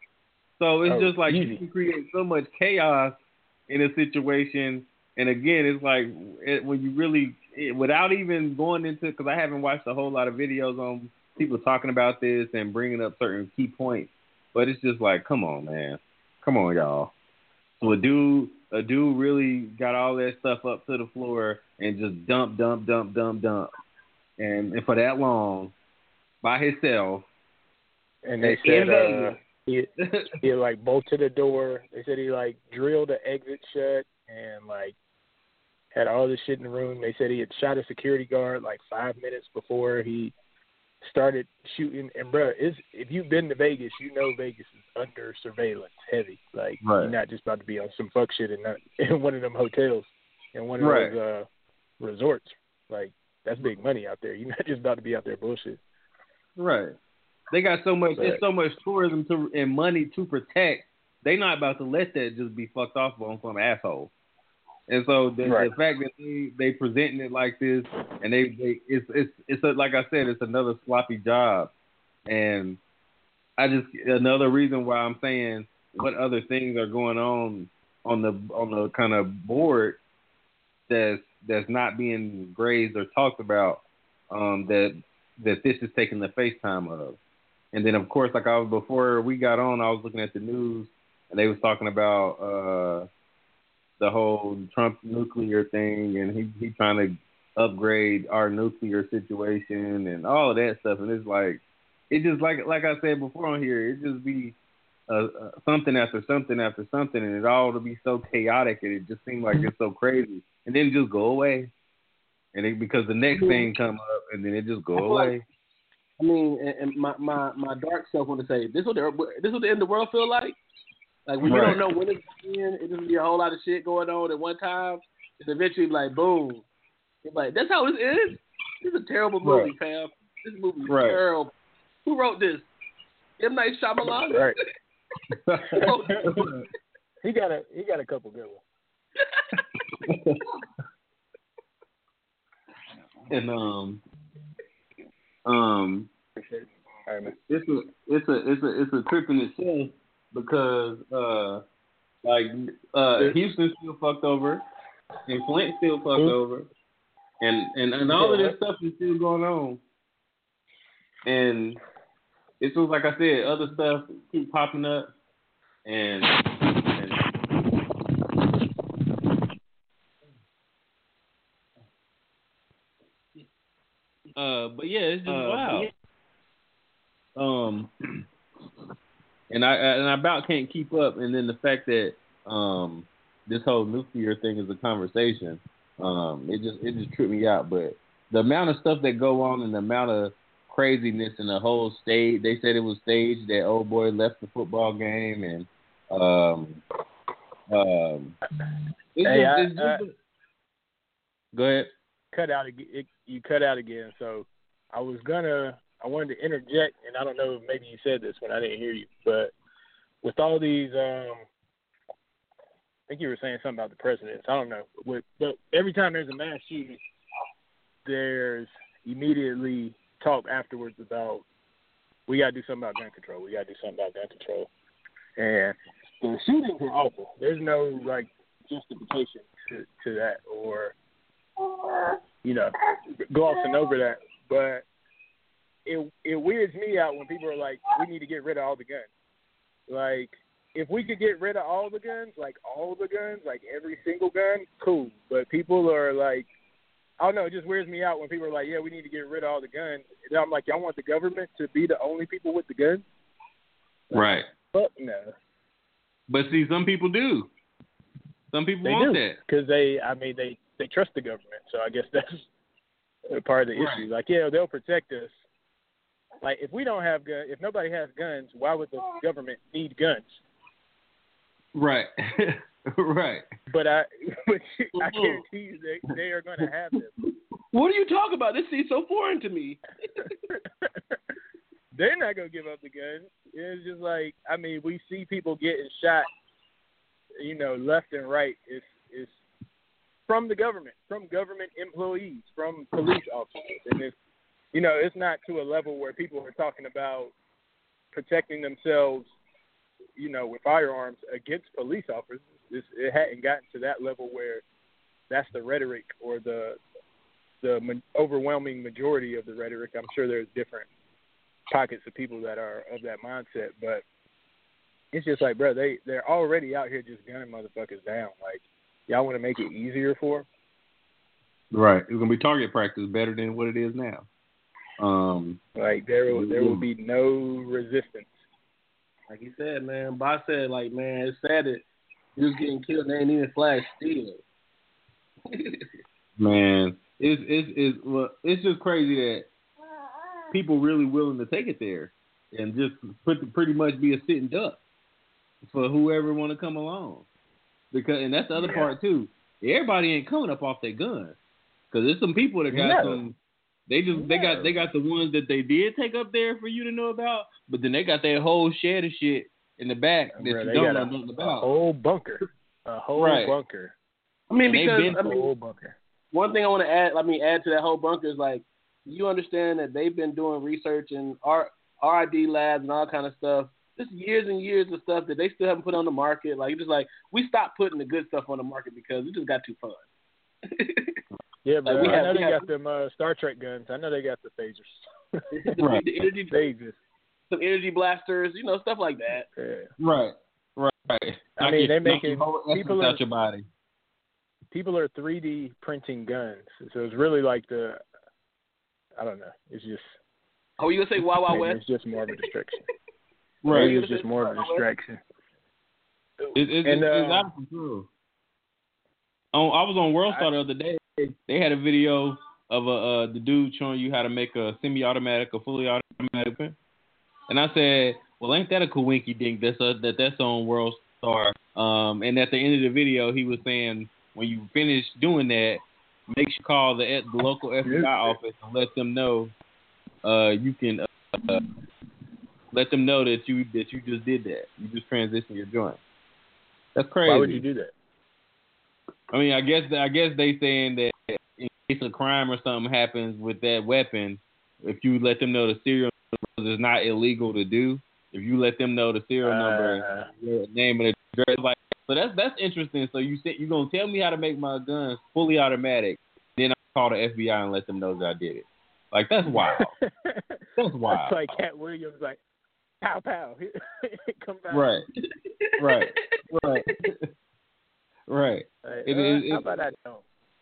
So it's oh, just like easy. You can create so much chaos in a situation. And again, it's like it, when you really, it, without even going into, because I haven't watched a whole lot of videos on people talking about this and bringing up certain key points, but it's just like, come on, man. Come on, y'all. So a dude, a dude really got all that stuff up to the floor and just dump, dump, dump, dump, dump. And, and for that long, by himself. And they said uh, he, he like bolted the door. They said he like drilled the exit shut and like had all this shit in the room. They said he had shot a security guard like five minutes before he started shooting. And bro, it's, if you've been to Vegas, you know Vegas is under surveillance, heavy. Like right. You're not just about to be on some fuck shit in, not, in one of them hotels, in one of right. those uh, resorts. Like. That's big money out there. You're not just about to be out there bullshit. Right. They got so much. But, there's so much tourism to and money to protect. They not about to let that just be fucked off on some asshole. And so the, right. the fact that they they presenting it like this, and they, they it's it's it's a, like I said, it's another sloppy job. And I just another reason why I'm saying what other things are going on on the on the kind of board that's that's not being grazed or talked about, um, that that this is taking the FaceTime of. And then, of course, like I was before we got on, I was looking at the news, and they was talking about uh, the whole Trump nuclear thing, and he he trying to upgrade our nuclear situation and all of that stuff. And it's like, it just like like I said before on here, it just be uh, uh, something after something after something, and it all to be so chaotic, and it just seems like it's so crazy. And then just go away, and it, because the next thing come up, and then it just go away. I mean, and, and my, my, my dark self want to say, this what the this what the end of the world feel like? Like when right. you don't know when it's in, it just be a whole lot of shit going on at one time, and eventually like boom. It's like that's how it is. This is a terrible movie, right. Pam. This movie is right. terrible. Who wrote this? M. Night Shyamalan. Right. he got a he got a couple good ones. and um um All right, man. it's a it's a it's a it's a trip in itself because uh like uh Houston still fucked over and Flint still fucked mm-hmm. over and, and and all of this stuff is still going on and it's just like I said, other stuff keep popping up and, and uh but yeah, it's just uh, wow. Um and I and I about can't keep up and then the fact that um this whole nuclear thing is a conversation, um, it just it just tripped me out. But the amount of stuff that go on and the amount of craziness in the whole stage. They said it was staged that old boy left the football game and um um it's hey, just, I, it's just, I, go ahead. Cut out again. It, you cut out again. So I was gonna I wanted to interject, and I don't know if maybe you said this when I didn't hear you, but with all these um I think you were saying something about the presidents. I don't know. With, but every time there's a mass shooting, there's immediately talk afterwards about we got to do something about gun control. We got to do something about gun control. And the shootings are awful. There's no, like, justification to, to that or, you know, glossing over that. But it it weirds me out when people are like, we need to get rid of all the guns. Like, if we could get rid of all the guns, like all the guns, like every single gun, cool. But people are like, I don't know, it just weirds me out when people are like, yeah, we need to get rid of all the guns. And I'm like, y'all want the government to be the only people with the guns? Like, right. Fuck no. But see, some people do. Some people they want do, that. Because they, I mean, they, they trust the government. So I guess that's part of the right. issue. Like, yeah, they'll protect us. Like, if we don't have guns, if nobody has guns, why would the government need guns? Right. right. But I, but I guarantee you, they they are going to have them. What are you talking about? This seems so foreign to me. They're not going to give up the guns. It's just like, I mean, we see people getting shot, you know, left and right. It's it's from the government, from government employees, from police officers, and it's, you know, it's not to a level where people are talking about protecting themselves, you know, with firearms against police officers. It's, it hadn't gotten to that level where that's the rhetoric or the the ma- overwhelming majority of the rhetoric. I'm sure there's different pockets of people that are of that mindset, but it's just like, bro, they, they're already out here just gunning motherfuckers down. Like, y'all want to make it easier for them? Right. It's going to be target practice better than what it is now. Um, like, there will, there will be no resistance. Like you said, man, Boss said, like, man, it's sad that he was getting killed and they ain't even flash steel. Man, it's, it's, it's, well, it's just crazy that people really willing to take it there and just put pretty much be a sitting duck for whoever want to come along. Because, and that's the other yeah. part, too. Everybody ain't coming up off their guns. Because there's some people that got no. some... They just no. they got they got the ones that they did take up there for you to know about, but then they got that whole shed of shit in the back that Bro, you they don't got know a, nothing about. A whole bunker, a whole right. bunker. I mean, and because been, I mean, whole bunker. One thing I want to add, I mean, add to that whole bunker is like, you understand that they've been doing research in R R I D labs and all kind of stuff. Just years and years of stuff that they still haven't put on the market. Like, just like we stopped putting the good stuff on the market because it just got too fun. Yeah, but like I have, know they have, got them uh, Star Trek guns. I know they got the phasers. right. The energy phasers. Some energy blasters, you know, stuff like that. Yeah. Right. Right. I knock mean, your, they making people are, out your body. People are three D printing guns, so it's really like the. I don't know. It's just. Oh, you gonna say Wild Wild West? It's just more of a distraction. Right. Maybe it's just more of a distraction. It, it, and, it, uh, it's out of control. Oh, I was on World Star the other day. They had a video of a uh, the dude showing you how to make a semi-automatic or fully automatic weapon. And I said, well, ain't that a coinky dink that's a, that that's on World Star? Um, and at the end of the video, he was saying, when you finish doing that, make sure you call the the local F B I office and let them know uh, you can uh, let them know that you that you just did that. You just transitioned your joint. That's crazy. Why would you do that? I mean, I guess I guess they saying that in case a crime or something happens with that weapon, if you let them know the serial number is not illegal to do. If you let them know the serial uh, number, your name and address, like so that's that's interesting. So you said you're gonna tell me how to make my guns fully automatic, then I call the F B I and let them know that I did it. Like that's wild. That's wild. That's like Cat Williams, like pow pow, come back. Right, right, right, right. Like, it, uh, it, it, how about I don't?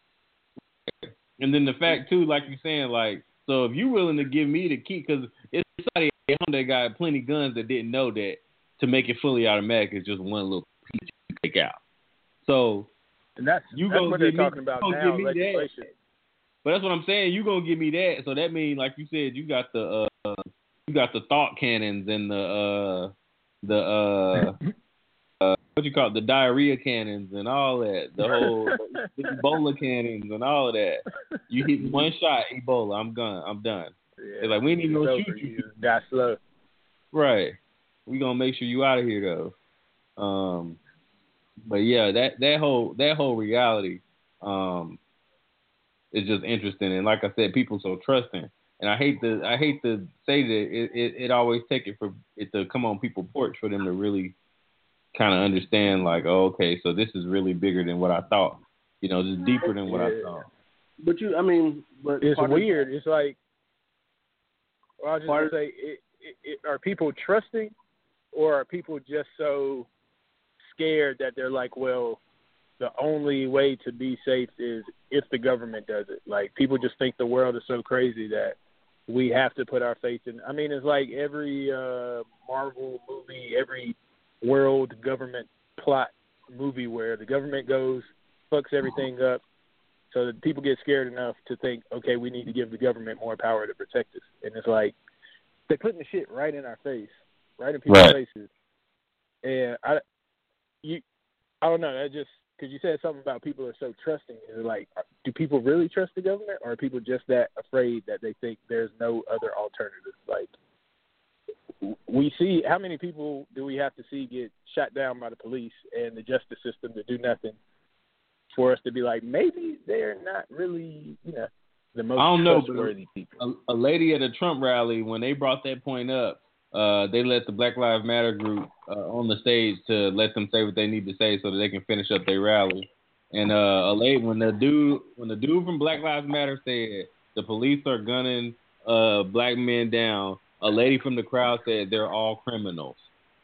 And then the fact too, like you're saying, like so if you're willing to give me the key, because it's somebody at home that got plenty of guns that didn't know that to make it fully automatic is just one little piece you take out. So and that's, you that's gonna what they're me, talking about now, legislation. That. But that's what I'm saying. You gonna give me that. So that means, like you said, you got the uh, you got the thought cannons and the uh, the uh, uh, what you call it, the diarrhea cannons and all that. The whole the Ebola cannons and all of that. You hit one shot, Ebola, I'm gone. I'm done. Yeah, it's like we ain't even gonna shoot you. you. Got slow. Right. We gonna make sure you out of here though. Um, but yeah, that that whole that whole reality. Um, It's just interesting, and like I said, people so trusting. And I hate to I hate to say that it, it, it always take it for it to come on people's porch for them to really kind of understand, like, oh, okay, so this is really bigger than what I thought. You know, just deeper than what yeah. I thought. But you, I mean, but it's weird. Of, it's like, well, I was just gonna say, it, it, it, are people trusting, or are people just so scared that they're like, well, the only way to be safe is if the government does it. Like, people just think the world is so crazy that we have to put our faith in. I mean, it's like every uh, Marvel movie, every world government plot movie where the government goes, fucks everything up, so that people get scared enough to think, okay, we need to give the government more power to protect us. And it's like, they're putting the shit right in our face, right in people's Right. faces. And I, you, I don't know, that just, because you said something about people are so trusting. Is like, do people really trust the government, or are people just that afraid that they think there's no other alternative? Like, we see, how many people do we have to see get shot down by the police and the justice system to do nothing for us to be like, maybe they're not really, you know, the most I don't know, trustworthy people. A, a lady at a Trump rally, when they brought that point up, uh, they let the Black Lives Matter group uh, on the stage to let them say what they need to say so that they can finish up their rally. And uh, a lady, when the dude, when the dude from Black Lives Matter said the police are gunning uh, black men down, a lady from the crowd said they're all criminals.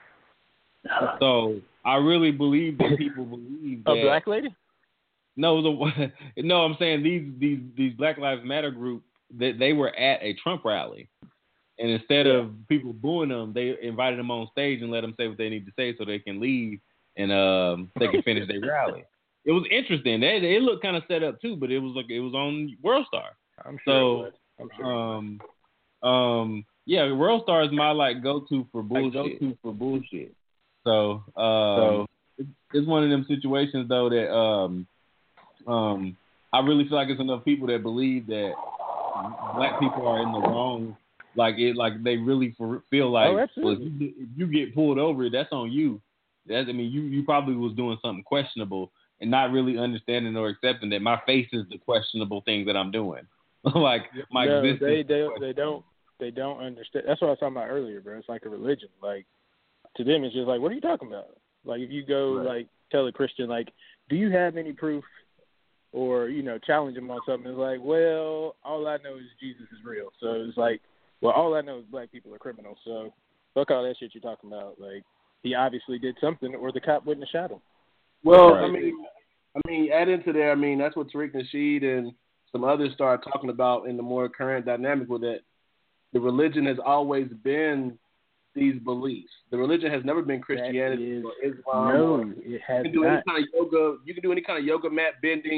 So I really believe that people believe that. A black lady? No, the no, I'm saying these these these Black Lives Matter group that they were at a Trump rally. And instead yeah. of people booing them, they invited them on stage and let them say what they need to say so they can leave and um, they can finish their rally. It was interesting. They they looked kind of set up too, but it was like it was on World Star. I'm sure. So, it was. I'm sure. um, um, yeah, World Star is my like go to for bullshit. Like go-to for bullshit. So, um, so it's one of them situations though that um, um, I really feel like it's enough people that believe that black people are in the wrong. Like it, like they really for, feel like, oh, well, if you, if you get pulled over, that's on you. That's, I mean, you, you probably was doing something questionable and not really understanding or accepting that my face is the questionable thing that I'm doing. Like my no, existence. They they they don't they don't understand. That's what I was talking about earlier, bro. It's like a religion. Like to them, it's just like, what are you talking about? Like if you go right. like tell a Christian, like, do you have any proof? Or you know, challenge them on something. It's like, well, all I know is Jesus is real. So it's like. Well, all I know is black people are criminals, so fuck all that shit you're talking about. Like, he obviously did something, or the cop wouldn't have shot him. Well, right. I mean, I mean, add into there. I mean, that's what Tariq Nasheed and some others started talking about in the more current dynamic with it. The religion has always been these beliefs. The religion has never been Christianity is, or Islam. No, or, it has you can do not. any kind of yoga. You can do any kind of yoga mat bending.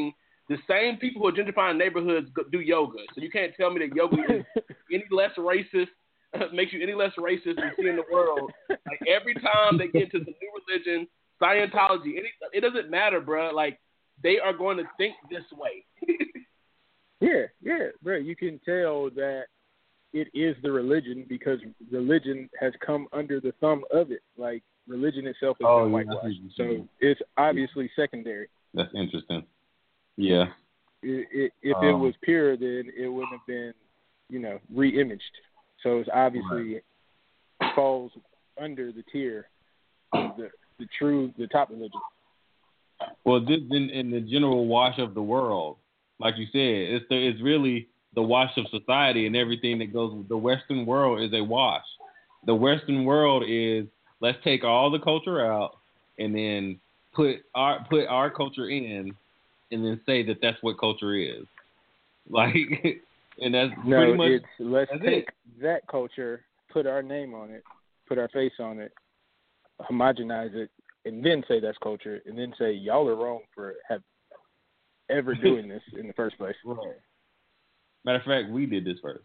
the same people who are gentrifying neighborhoods do yoga. So you can't tell me that yoga is any less racist, makes you any less racist than seeing the world. Like every time they get into the new religion, Scientology, any, it doesn't matter, bro. Like they are going to think this way. yeah, yeah, bro. You can tell that it is the religion because religion has come under the thumb of it. Like religion itself is oh, been yeah, whitewashed, so it's obviously secondary. That's interesting. Yeah. It, it, if um, it was pure, then it wouldn't have been, you know, re-imaged. So it's obviously right. falls under the tier of the, the true, the top religion. Well, this in, in the general wash of the world, like you said, it's the, it's really the wash of society and everything that goes. The Western world is a wash. The Western world is let's take all the culture out and then put our put our culture in, and then say that that's what culture is. Like, and that's no, pretty much. It's, let's take it. that culture, put our name on it, put our face on it, homogenize it, and then say that's culture, and then say y'all are wrong for have ever doing this in the first place. Right. Matter of fact, we did this first.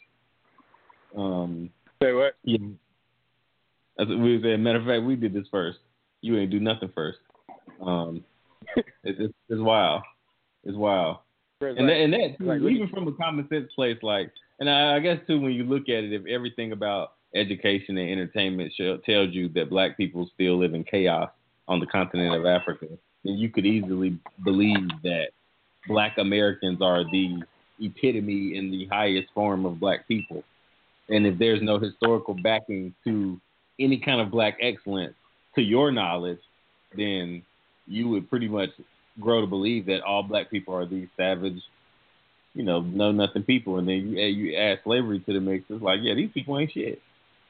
Um, say what? Yeah. That's what we said. Matter of fact, we did this first. You ain't do nothing first. Um, it's, it's it's wild. It's wild. Like, and that, and that too, like, even from a common sense place, like, and I, I guess too, when you look at it, if everything about education and entertainment show, tells you that black people still live in chaos on the continent of Africa, then you could easily believe that black Americans are the epitome and the highest form of black people. And if there's no historical backing to any kind of black excellence, to your knowledge, then you would pretty much grow to believe that all black people are these savage, you know, know nothing people. And then you you add slavery to the mix, it's like, yeah, these people ain't shit.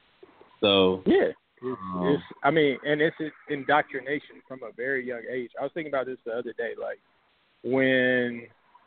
So yeah, it's, um, it's I mean, and it's indoctrination from a very young age. I was thinking about this the other day, like when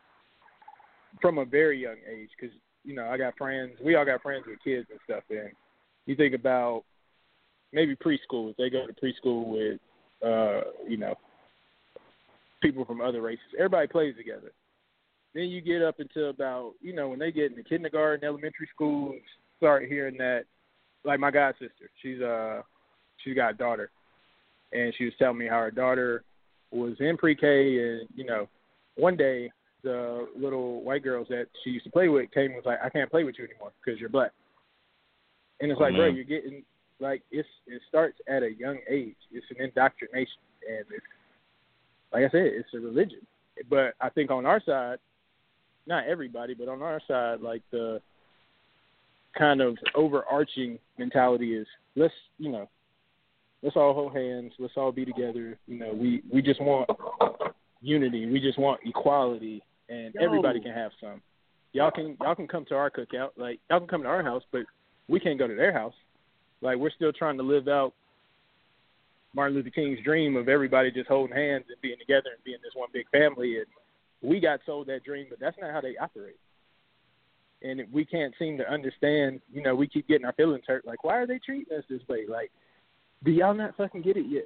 from a very young age, because you know I got friends, we all got friends with kids and stuff, and you think about maybe preschool, if they go to preschool with, uh, you know, people from other races. Everybody plays together. Then you get up until about, you know, when they get into kindergarten, elementary school, start hearing that, like my god sister, she's uh, she's got a daughter, and she was telling me how her daughter was in pre-K, and you know, one day the little white girls that she used to play with came and was like, I can't play with you anymore because you're black. And it's oh, like, man. bro, you're getting like it's it starts at a young age. It's an indoctrination, and it's like I said, it's a religion. But I think on our side, not everybody, but on our side, like the kind of overarching mentality is let's, you know, let's all hold hands, let's all be together. You know, we, we just want unity, we just want equality, and Yo. everybody can have some. Y'all can y'all can come to our cookout, like y'all can come to our house, but we can't go to their house. Like we're still trying to live out Martin Luther King's dream of everybody just holding hands and being together and being this one big family. And we got sold that dream, but that's not how they operate. And if we can't seem to understand, you know, we keep getting our feelings hurt. Like, why are they treating us this way? Like, do y'all not fucking get it yet?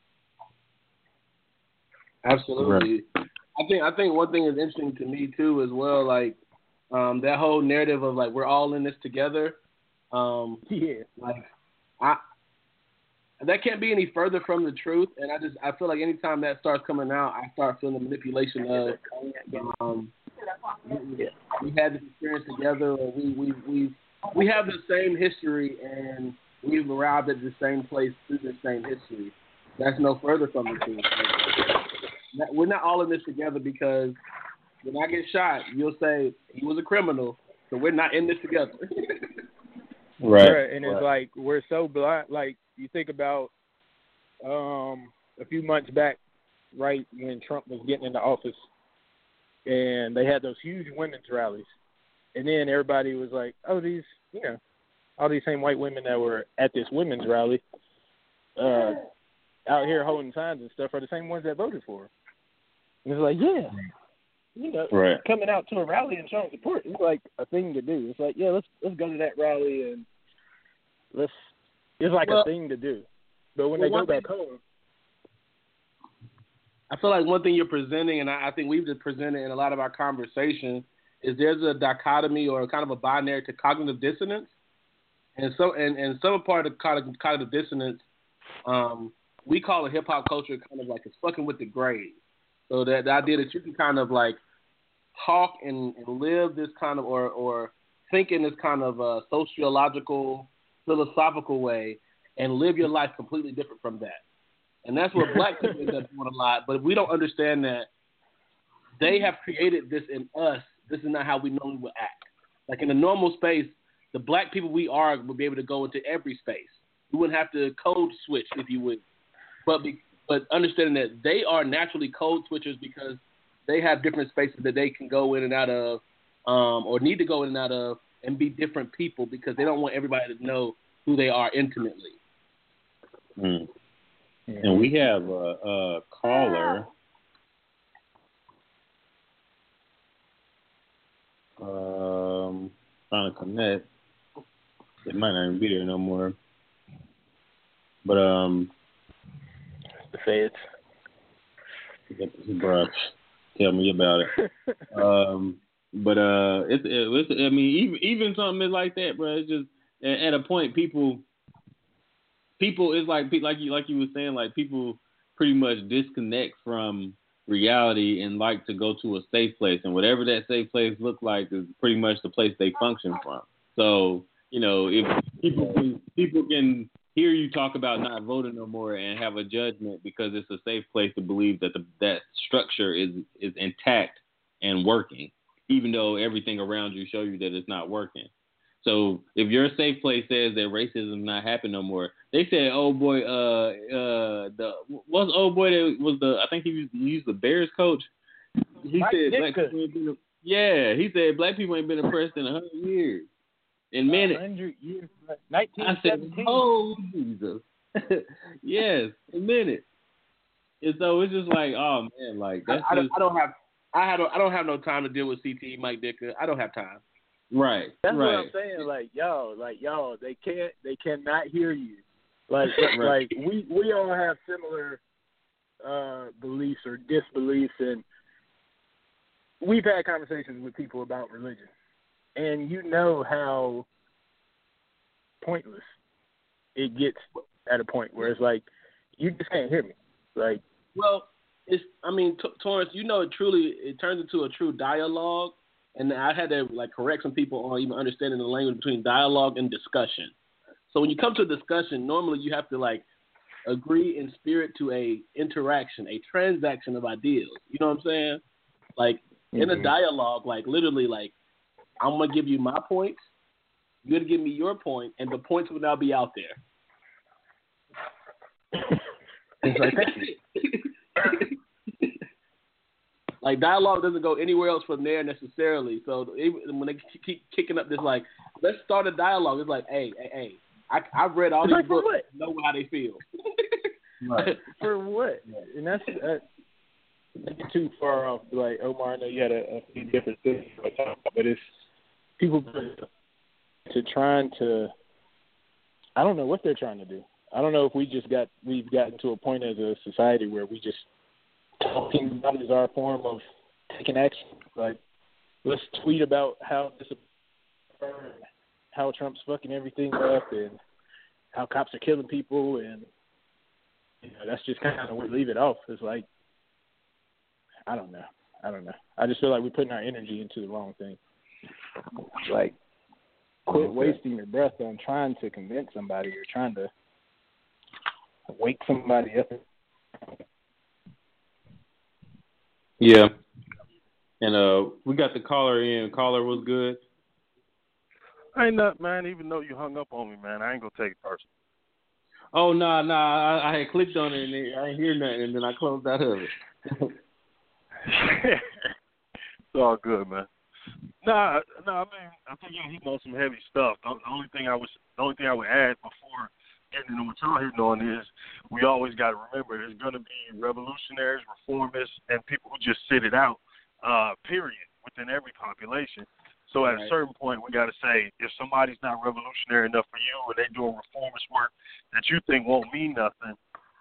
Absolutely. Right. I think I think one thing is interesting to me too as well, like um, that whole narrative of like we're all in this together. Um, yeah. Like I. That can't be any further from the truth, and I just I feel like anytime that starts coming out, I start feeling the manipulation of um, we, we had this experience together, or we we we we have the same history, and we've arrived at the same place through the same history. That's no further from the truth. We're not all in this together because when I get shot, you'll say he was a criminal, so we're not in this together. Right. right. And it's right. like we're so blind, like. You think about um, a few months back, right, when Trump was getting into office, and they had those huge women's rallies. And then everybody was like, oh, these, you know, all these same white women that were at this women's rally uh, out here holding signs and stuff are the same ones that voted for him. And it's like, yeah, you know, right. coming out to a rally and showing support is like a thing to do. It's like, yeah, let's let's go to that rally and let's, It's like well, a thing to do. But when well, they go back thing, home. I feel like one thing you're presenting, and I, I think we've just presented in a lot of our conversation, is there's a dichotomy or kind of a binary to cognitive dissonance, and so and, and some part of cognitive, cognitive dissonance, um, we call it hip hop culture kind of like it's fucking with the grades. So that the idea that you can kind of like talk and, and live this kind of or or think in this kind of uh, sociological, philosophical way, and live your life completely different from that. And that's what black people end up doing a lot. But we don't understand that they have created this in us. This is not how we normally would act. Like in a normal space, the black people we are would be able to go into every space. We wouldn't have to code switch, if you would. But be, but understanding that they are naturally code switchers because they have different spaces that they can go in and out of, um, or need to go in and out of, and be different people because they don't want everybody to know who they are intimately. Mm. And we have a, a caller. Um, trying to connect. It might not even be there no more. But um, the feds. Bruh, tell me about it. um, but uh, it's, it's I mean even even something like that, bro. It's just at a point people. People is like like you like you were saying, like people pretty much disconnect from reality and like to go to a safe place, and whatever that safe place look like is pretty much the place they function from. So you know, if people can, people can hear you talk about not voting no more and have a judgment because it's a safe place to believe that the that structure is is intact and working, even though everything around you show you that it's not working. So if your safe place says that racism is not happening no more, they said, "Oh boy, uh, uh, the what's old boy that was the I think he used, he used the Bears coach." He Mike said, Ditka. "Black people ain't been, yeah." He said, "Black people ain't been oppressed in a hundred years." In minutes, hundred years, nineteen seventeen. I said, "Oh Jesus, yes, in minutes." And so it's just like, oh man, like that's I, I, just, don't, I don't have I have I don't have no time to deal with C T E Mike Ditka. I don't have time. right. That's right. what I'm saying. Like, yo, like, yo, they can't, they cannot hear you. Like, Right. like we, we all have similar uh, beliefs or disbeliefs, and we've had conversations with people about religion, and you know how pointless it gets at a point where it's like, you just can't hear me. Like, well, it's, I mean, T- Torrance, you know, it truly, it turns into a true dialogue. And I had to like correct some people on even understanding the language between dialogue and discussion. So when you come to a discussion, normally you have to like agree in spirit to a interaction, a transaction of ideas. You know what I'm saying? Like mm-hmm. in a dialogue, like literally, like I'm gonna give you my points, you're gonna give me your point, and the points will now be out there. It's like that. Like, dialogue doesn't go anywhere else from there necessarily. So even when they keep kicking up this, like, let's start a dialogue. It's like, hey, hey, hey, I, I've read all it's these like books. What? Know how they feel. Right. For what? And that's that. Not too far off. Like Omar, I know you had a, a few different things, but it's people to trying to. I don't know what they're trying to do. I don't know if we just got we've gotten to a point as a society where we just. Talking about it is our form of taking action. Like, let's tweet about how this, how Trump's fucking everything up, and how cops are killing people, and you know, that's just kind of where we leave it off. It's like, I don't know, I don't know. I just feel like we're putting our energy into the wrong thing. Like, quit wasting your breath on trying to convince somebody or trying to wake somebody up. Yeah. And uh, we got the caller in. Caller was good. I ain't not, man. Even though you hung up on me, man, I ain't gonna take it personal. Oh no, nah, no, nah, I, I had clicked on it and it, I didn't hear nothing, and then I closed out of it. It's all good, man. Nah, nah. I mean, I think you're hitting on some heavy stuff. The, the only thing I was, the only thing I would add before ending on what y'all hitting on is we always got to remember there's going to be revolutionaries, reformists, and people who just sit it out, uh, period, within every population. So at right. a certain point, we got to say, if somebody's not revolutionary enough for you or they doing reformist work that you think won't mean nothing,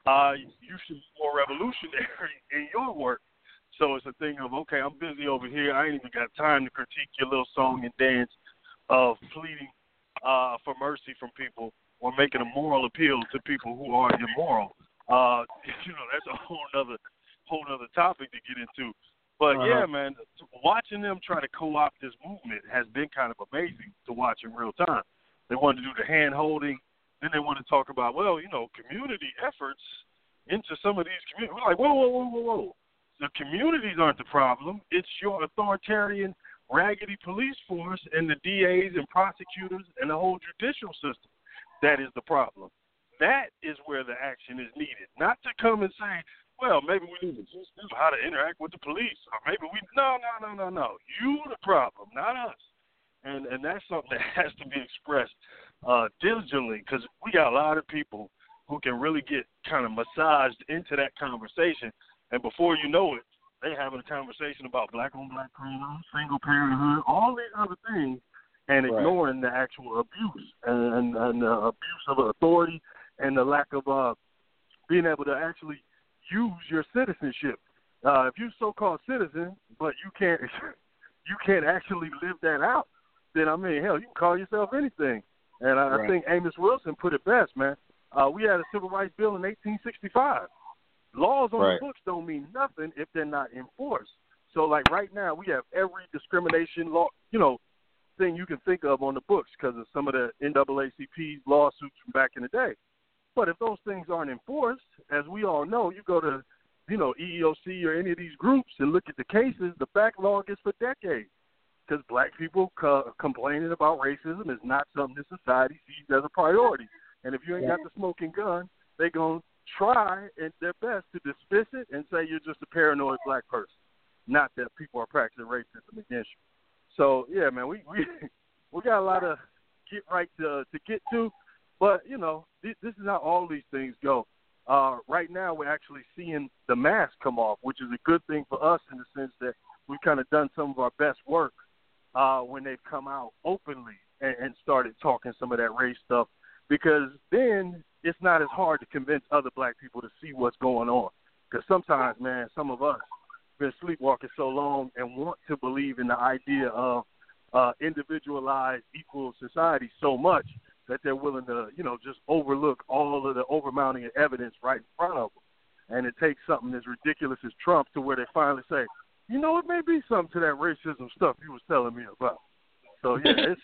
uh, you should be more revolutionary in your work. So it's a thing of, okay, I'm busy over here. I ain't even got time to critique your little song and dance of pleading uh, for mercy from people or making a moral appeal to people who are immoral. Uh, you know, that's a whole other whole other topic to get into. But, uh-huh. yeah, man, watching them try to co-opt this movement has been kind of amazing to watch in real time. They wanted to do the hand-holding. Then they want to talk about, well, you know, community efforts into some of these communities. We're like, whoa, whoa, whoa, whoa, whoa. The communities aren't the problem. It's your authoritarian, raggedy police force and the D As and prosecutors and the whole judicial system that is the problem. That is where the action is needed. Not to come and say, well, maybe we need to teach them how to interact with the police. Or maybe we – no, no, no, no, no. You the problem, not us. And and that's something that has to be expressed uh, diligently because we got a lot of people who can really get kind of massaged into that conversation. And before you know it, they having a conversation about black-on-black crime, single parenthood, all these other things, and ignoring right. the actual abuse and, and, and the abuse of authority and the lack of uh, being able to actually use your citizenship. Uh, if you're a so-called citizen, but you can't you can't actually live that out, then, I mean, hell, you can call yourself anything. And I, right. I think Amos Wilson put it best, man. Uh, we had a civil rights bill in eighteen sixty-five. Laws on right. the books don't mean nothing if they're not enforced. So, like, right now, we have every discrimination law, you know, thing you can think of on the books because of some of the N double A C P's lawsuits from back in the day. But if those things aren't enforced, as we all know, you go to, you know, E E O C or any of these groups and look at the cases, the backlog is for decades because black people co- complaining about racism is not something that society sees as a priority. And if you ain't got the smoking gun, they're going to try at their best to dismiss it and say you're just a paranoid black person, not that people are practicing racism against you. So, yeah, man, we we, we got a lot of get right to, to get to. But, you know, this, this is how all these things go. Uh, right now we're actually seeing the mask come off, which is a good thing for us in the sense that we've kind of done some of our best work uh, when they've come out openly and, and started talking some of that race stuff because then it's not as hard to convince other black people to see what's going on. Because sometimes, man, some of us been sleepwalking so long and want to believe in the idea of uh, individualized equal society so much that they're willing to, you know, just overlook all of the overmounting evidence right in front of them. And it takes something as ridiculous as Trump to where they finally say, you know, it may be something to that racism stuff you was telling me about. So, yeah, it's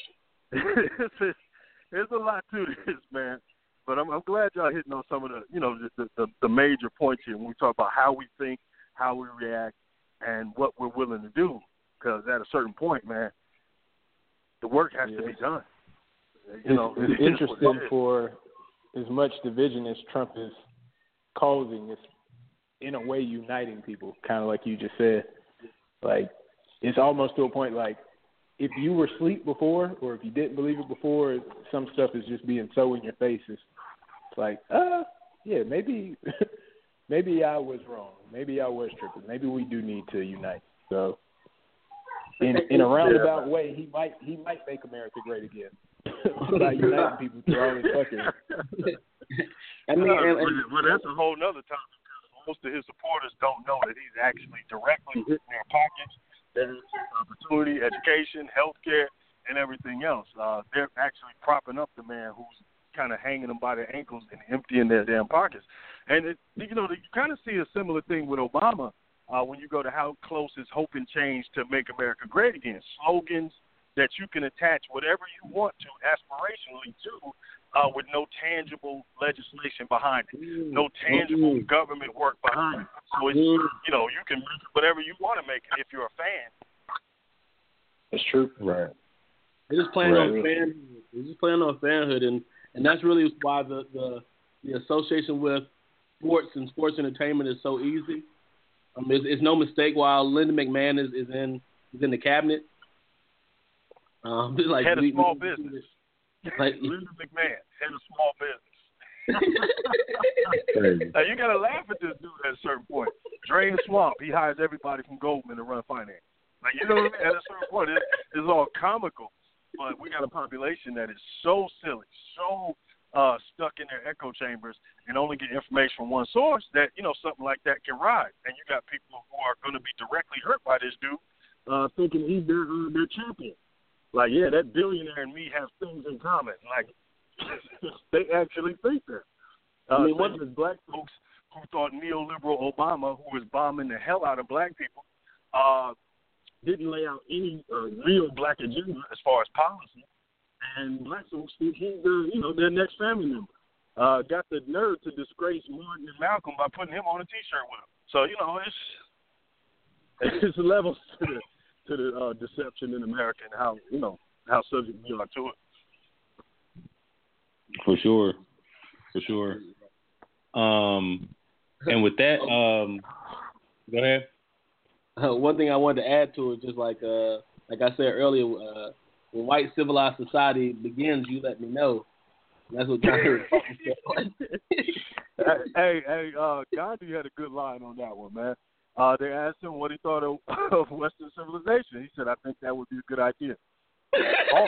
it's, it's, it's a lot to this, man. But I'm, I'm glad y'all hitting on some of the, you know, the, the, the major points here when we talk about how we think, how we react, and what we're willing to do. Because at a certain point, man, the work has yeah. to be done. You know, it's it interesting for as much division as Trump is causing. It's in a way uniting people, kind of like you just said. Like it's almost to a point like if you were asleep before, or if you didn't believe it before, some stuff is just being so in your face. It's like, uh, yeah, maybe, maybe I was wrong. Maybe I was tripping. Maybe we do need to unite. So, in in a roundabout way, he might he might make America great again. By uniting people through all this fucking. I mean, and, and, well, that's a whole nother topic. Most of his supporters don't know that he's actually directly hitting their pockets. There's opportunity, education, healthcare, and everything else. Uh, they're actually propping up the man who's kind of hanging them by their ankles and emptying their damn pockets. And it, you know, you kind of see a similar thing with Obama uh, when you go to how close is hope and change to make America great again. Slogans that you can attach whatever you want to aspirationally to uh, with no tangible legislation behind it, no tangible mm-hmm. government work behind it. So, it's, you know, you can make whatever you want to make it if you're a fan. That's true. Right. They're just playing right. on fan. They're just playing on fanhood, and, and that's really why the, the the association with sports and sports entertainment is so easy. Um, it's, it's no mistake while Linda McMahon is, is in is in the cabinet. Um, like head of we, small we, business. Like Linda McMahon, head of small business. Now you gotta laugh at this dude at a certain point. Drain Swamp, he hires everybody from Goldman to run finance. Like you know what I mean? At a certain point, it, it's all comical. But we got a population that is so silly, so uh, stuck in their echo chambers and only get information from one source, that, you know, something like that can rise. And you got people who are going to be directly hurt by this dude uh, thinking he's their, uh, their champion. Like, yeah, that billionaire and me have things in common. Like, they actually think that. Uh, I mean, one of the black folks who thought neoliberal Obama, who was bombing the hell out of black people, uh, didn't lay out any uh, real black agenda as far as policy. And black folks think he's the, you know, their next family member. Uh, got the nerve to disgrace Martin and Malcolm by putting him on a T-shirt with him. So, you know, it's it's levels to the to the uh, deception in America and how, you know, how subject we are to it. For sure, for sure. Um, and with that, um, go ahead. Uh, one thing I wanted to add to it, just like uh, like I said earlier, uh, when white civilized society begins, you let me know. That's what Gandhi said. hey, hey, uh, Gandhi had a good line on that one, man. Uh, they asked him what he thought of, of Western civilization. He said, "I think that would be a good idea." Oh.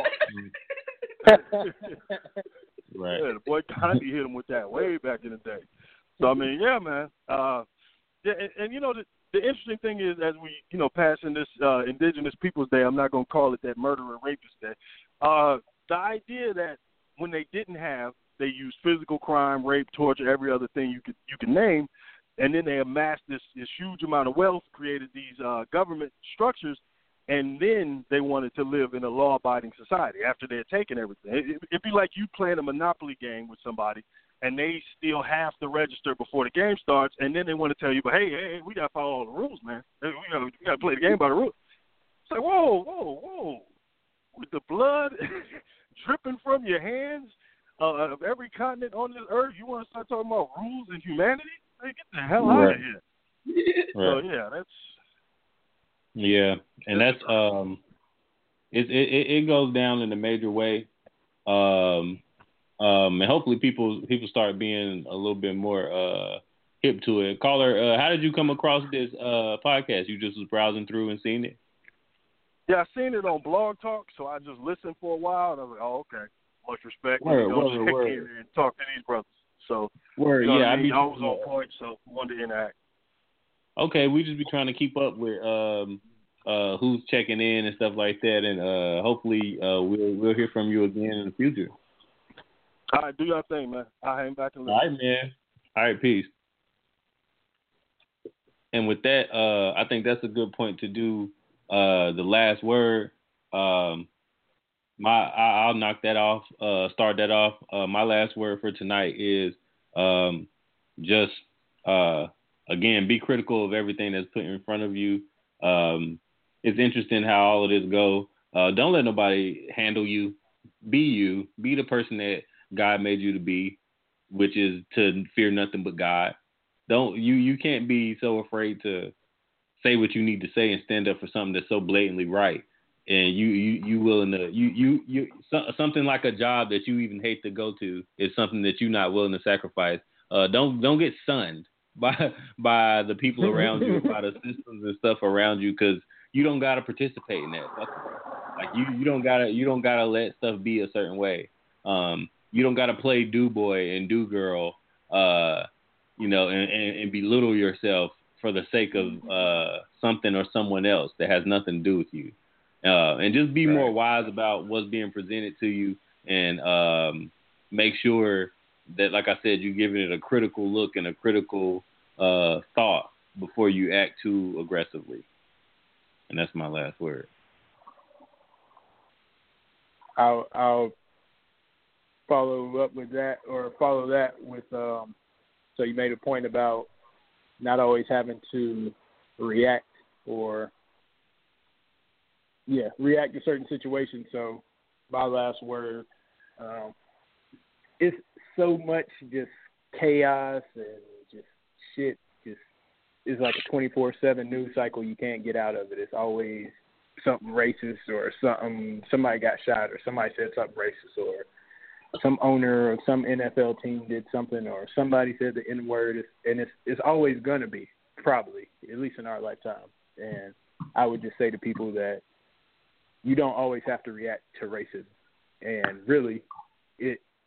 Right. Yeah, the boy Gandhi hit him with that way back in the day. So I mean, yeah, man. Uh, yeah, and, and you know, the, the interesting thing is, as we, you know, pass in this uh, Indigenous Peoples Day, I'm not going to call it that murderer rapist day. Uh, the idea that when they didn't have, they used physical crime, rape, torture, every other thing you could you can name, and then they amassed this, this huge amount of wealth, created these uh, government structures, and then they wanted to live in a law-abiding society after they had taken everything. It, it'd be like you playing a Monopoly game with somebody, and they steal half the register before the game starts, and then they want to tell you, but hey, hey, we got to follow all the rules, man. We got we got to play the game by the rules. It's like, whoa, whoa, whoa. With the blood dripping from your hands uh, of every continent on this earth, you want to start talking about rules and humanity? Hey, get the hell out right. of here. Right. So, yeah, that's... Yeah, and that's um, it it it goes down in a major way, um, um, and hopefully people people start being a little bit more uh hip to it. Caller, uh, how did you come across this uh podcast? You just was browsing through and seen it? Yeah, I seen it on Blog Talk, so I just listened for a while, and I was like, oh, okay, much respect. Word, you know, word, check word. in and talk to these brothers. So, Word, you know yeah, I I mean, be I was on point, so wanted to interact. Okay, we just be trying to keep up with um uh who's checking in and stuff like that, and uh hopefully uh we'll we'll hear from you again in the future. All right, do your thing, man. I'll hang back and listen. All right, man. All right, peace. And with that, uh, I think that's a good point to do uh, the last word. Um, my, I, I'll knock that off. Uh, start that off. Uh, my last word for tonight is um, just uh, again, be critical of everything that's put in front of you. Um, it's interesting how all of this go. Uh, don't let nobody handle you. Be you. Be the person that God made you to be, which is to fear nothing but God. Don't you you can't be so afraid to say what you need to say and stand up for something that's so blatantly right. And you you you willing to you you you so, something like a job that you even hate to go to is something that you're not willing to sacrifice. Uh, don't don't get sunned by by the people around you, by the systems and stuff around you, because you don't gotta participate in that. Like you you don't gotta you don't gotta let stuff be a certain way. Um, you don't gotta play do boy and do girl. Uh, you know, and, and, and belittle yourself for the sake of uh, something or someone else that has nothing to do with you. Uh, and just be right. more wise about what's being presented to you, and um, make sure that, like I said, you're giving it a critical look and a critical uh, thought before you act too aggressively. And that's my last word. I'll, I'll follow up with that, or follow that with, um, so you made a point about not always having to react or, yeah, react to certain situations. So my last word, um, it's so much just chaos and just shit. Just it's like a twenty-four seven news cycle. You can't get out of it. It's always something racist or something. Somebody got shot or somebody said something racist or some owner of some N F L team did something, or somebody said the N word, and it's it's always going to be, probably, at least in our lifetime. And I would just say to people that you don't always have to react to racism. And really, it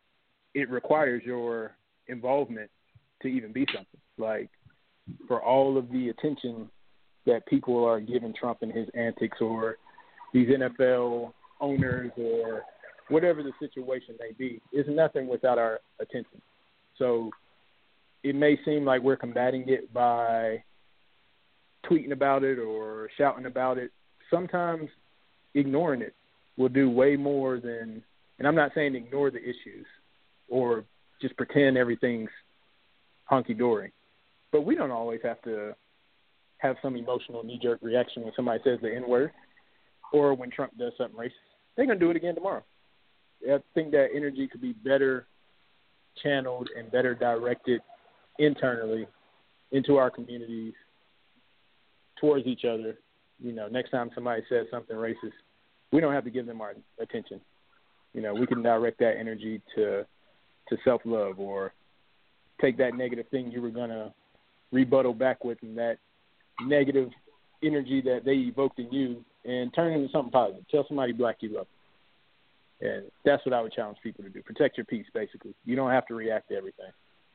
it requires your involvement to even be something. Like, for all of the attention that people are giving Trump and his antics, or these N F L owners, or whatever the situation may be, is nothing without our attention. So it may seem like we're combating it by tweeting about it or shouting about it. Sometimes ignoring it will do way more than, and I'm not saying ignore the issues or just pretend everything's hunky-dory, but we don't always have to have some emotional knee-jerk reaction when somebody says the N-word or when Trump does something racist. They're going to do it again tomorrow. I think that energy could be better channeled and better directed internally into our communities, towards each other. You know, next time somebody says something racist, we don't have to give them our attention. You know, we can direct that energy to to self-love, or take that negative thing you were going to rebuttal back with, and that negative energy that they evoked in you, and turn it into something positive. Tell somebody black you love them. And that's what I would challenge people to do. Protect your peace, basically. You don't have to react to everything.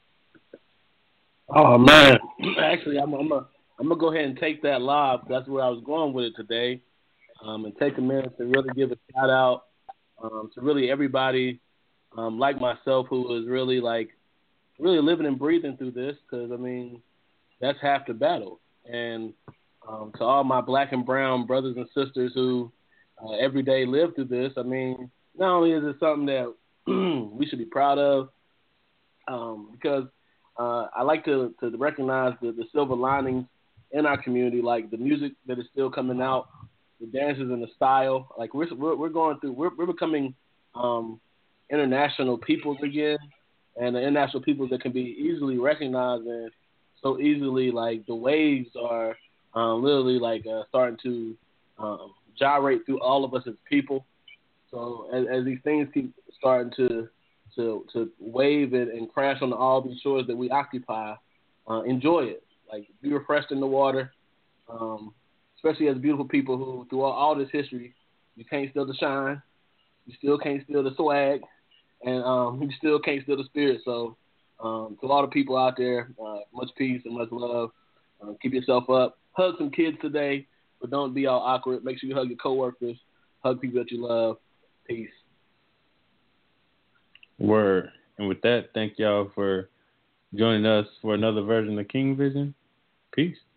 Oh, man. Actually, I'm, I'm going I'm to go ahead and take that live. That's where I was going with it today. Um, and take a minute to really give a shout-out um, to really everybody um, like myself who is really, like, really living and breathing through this, because, I mean, that's half the battle. And um, to all my black and brown brothers and sisters who uh, every day live through this, I mean, not only is it something that we should be proud of, um, because uh, I like to, to recognize the, the silver linings in our community, like the music that is still coming out, the dances and the style. Like we're we're, we're going through, we're, we're becoming um, international peoples again, and the international peoples that can be easily recognized, and so easily, like the waves are um, literally like uh, starting to um, gyrate through all of us as people. So as, as these things keep starting to to to wave and, and crash on all these shores that we occupy, uh, enjoy it. Like, be refreshed in the water, um, especially as beautiful people who, through all, all this history, you can't steal the shine, you still can't steal the swag, and um, you still can't steal the spirit. So um, to all the people out there, uh, much peace and much love. Uh, keep yourself up. Hug some kids today, but don't be all awkward. Make sure you hug your coworkers. Hug people that you love. Peace. Word. And with that, thank y'all for joining us for another version of King Vision. Peace.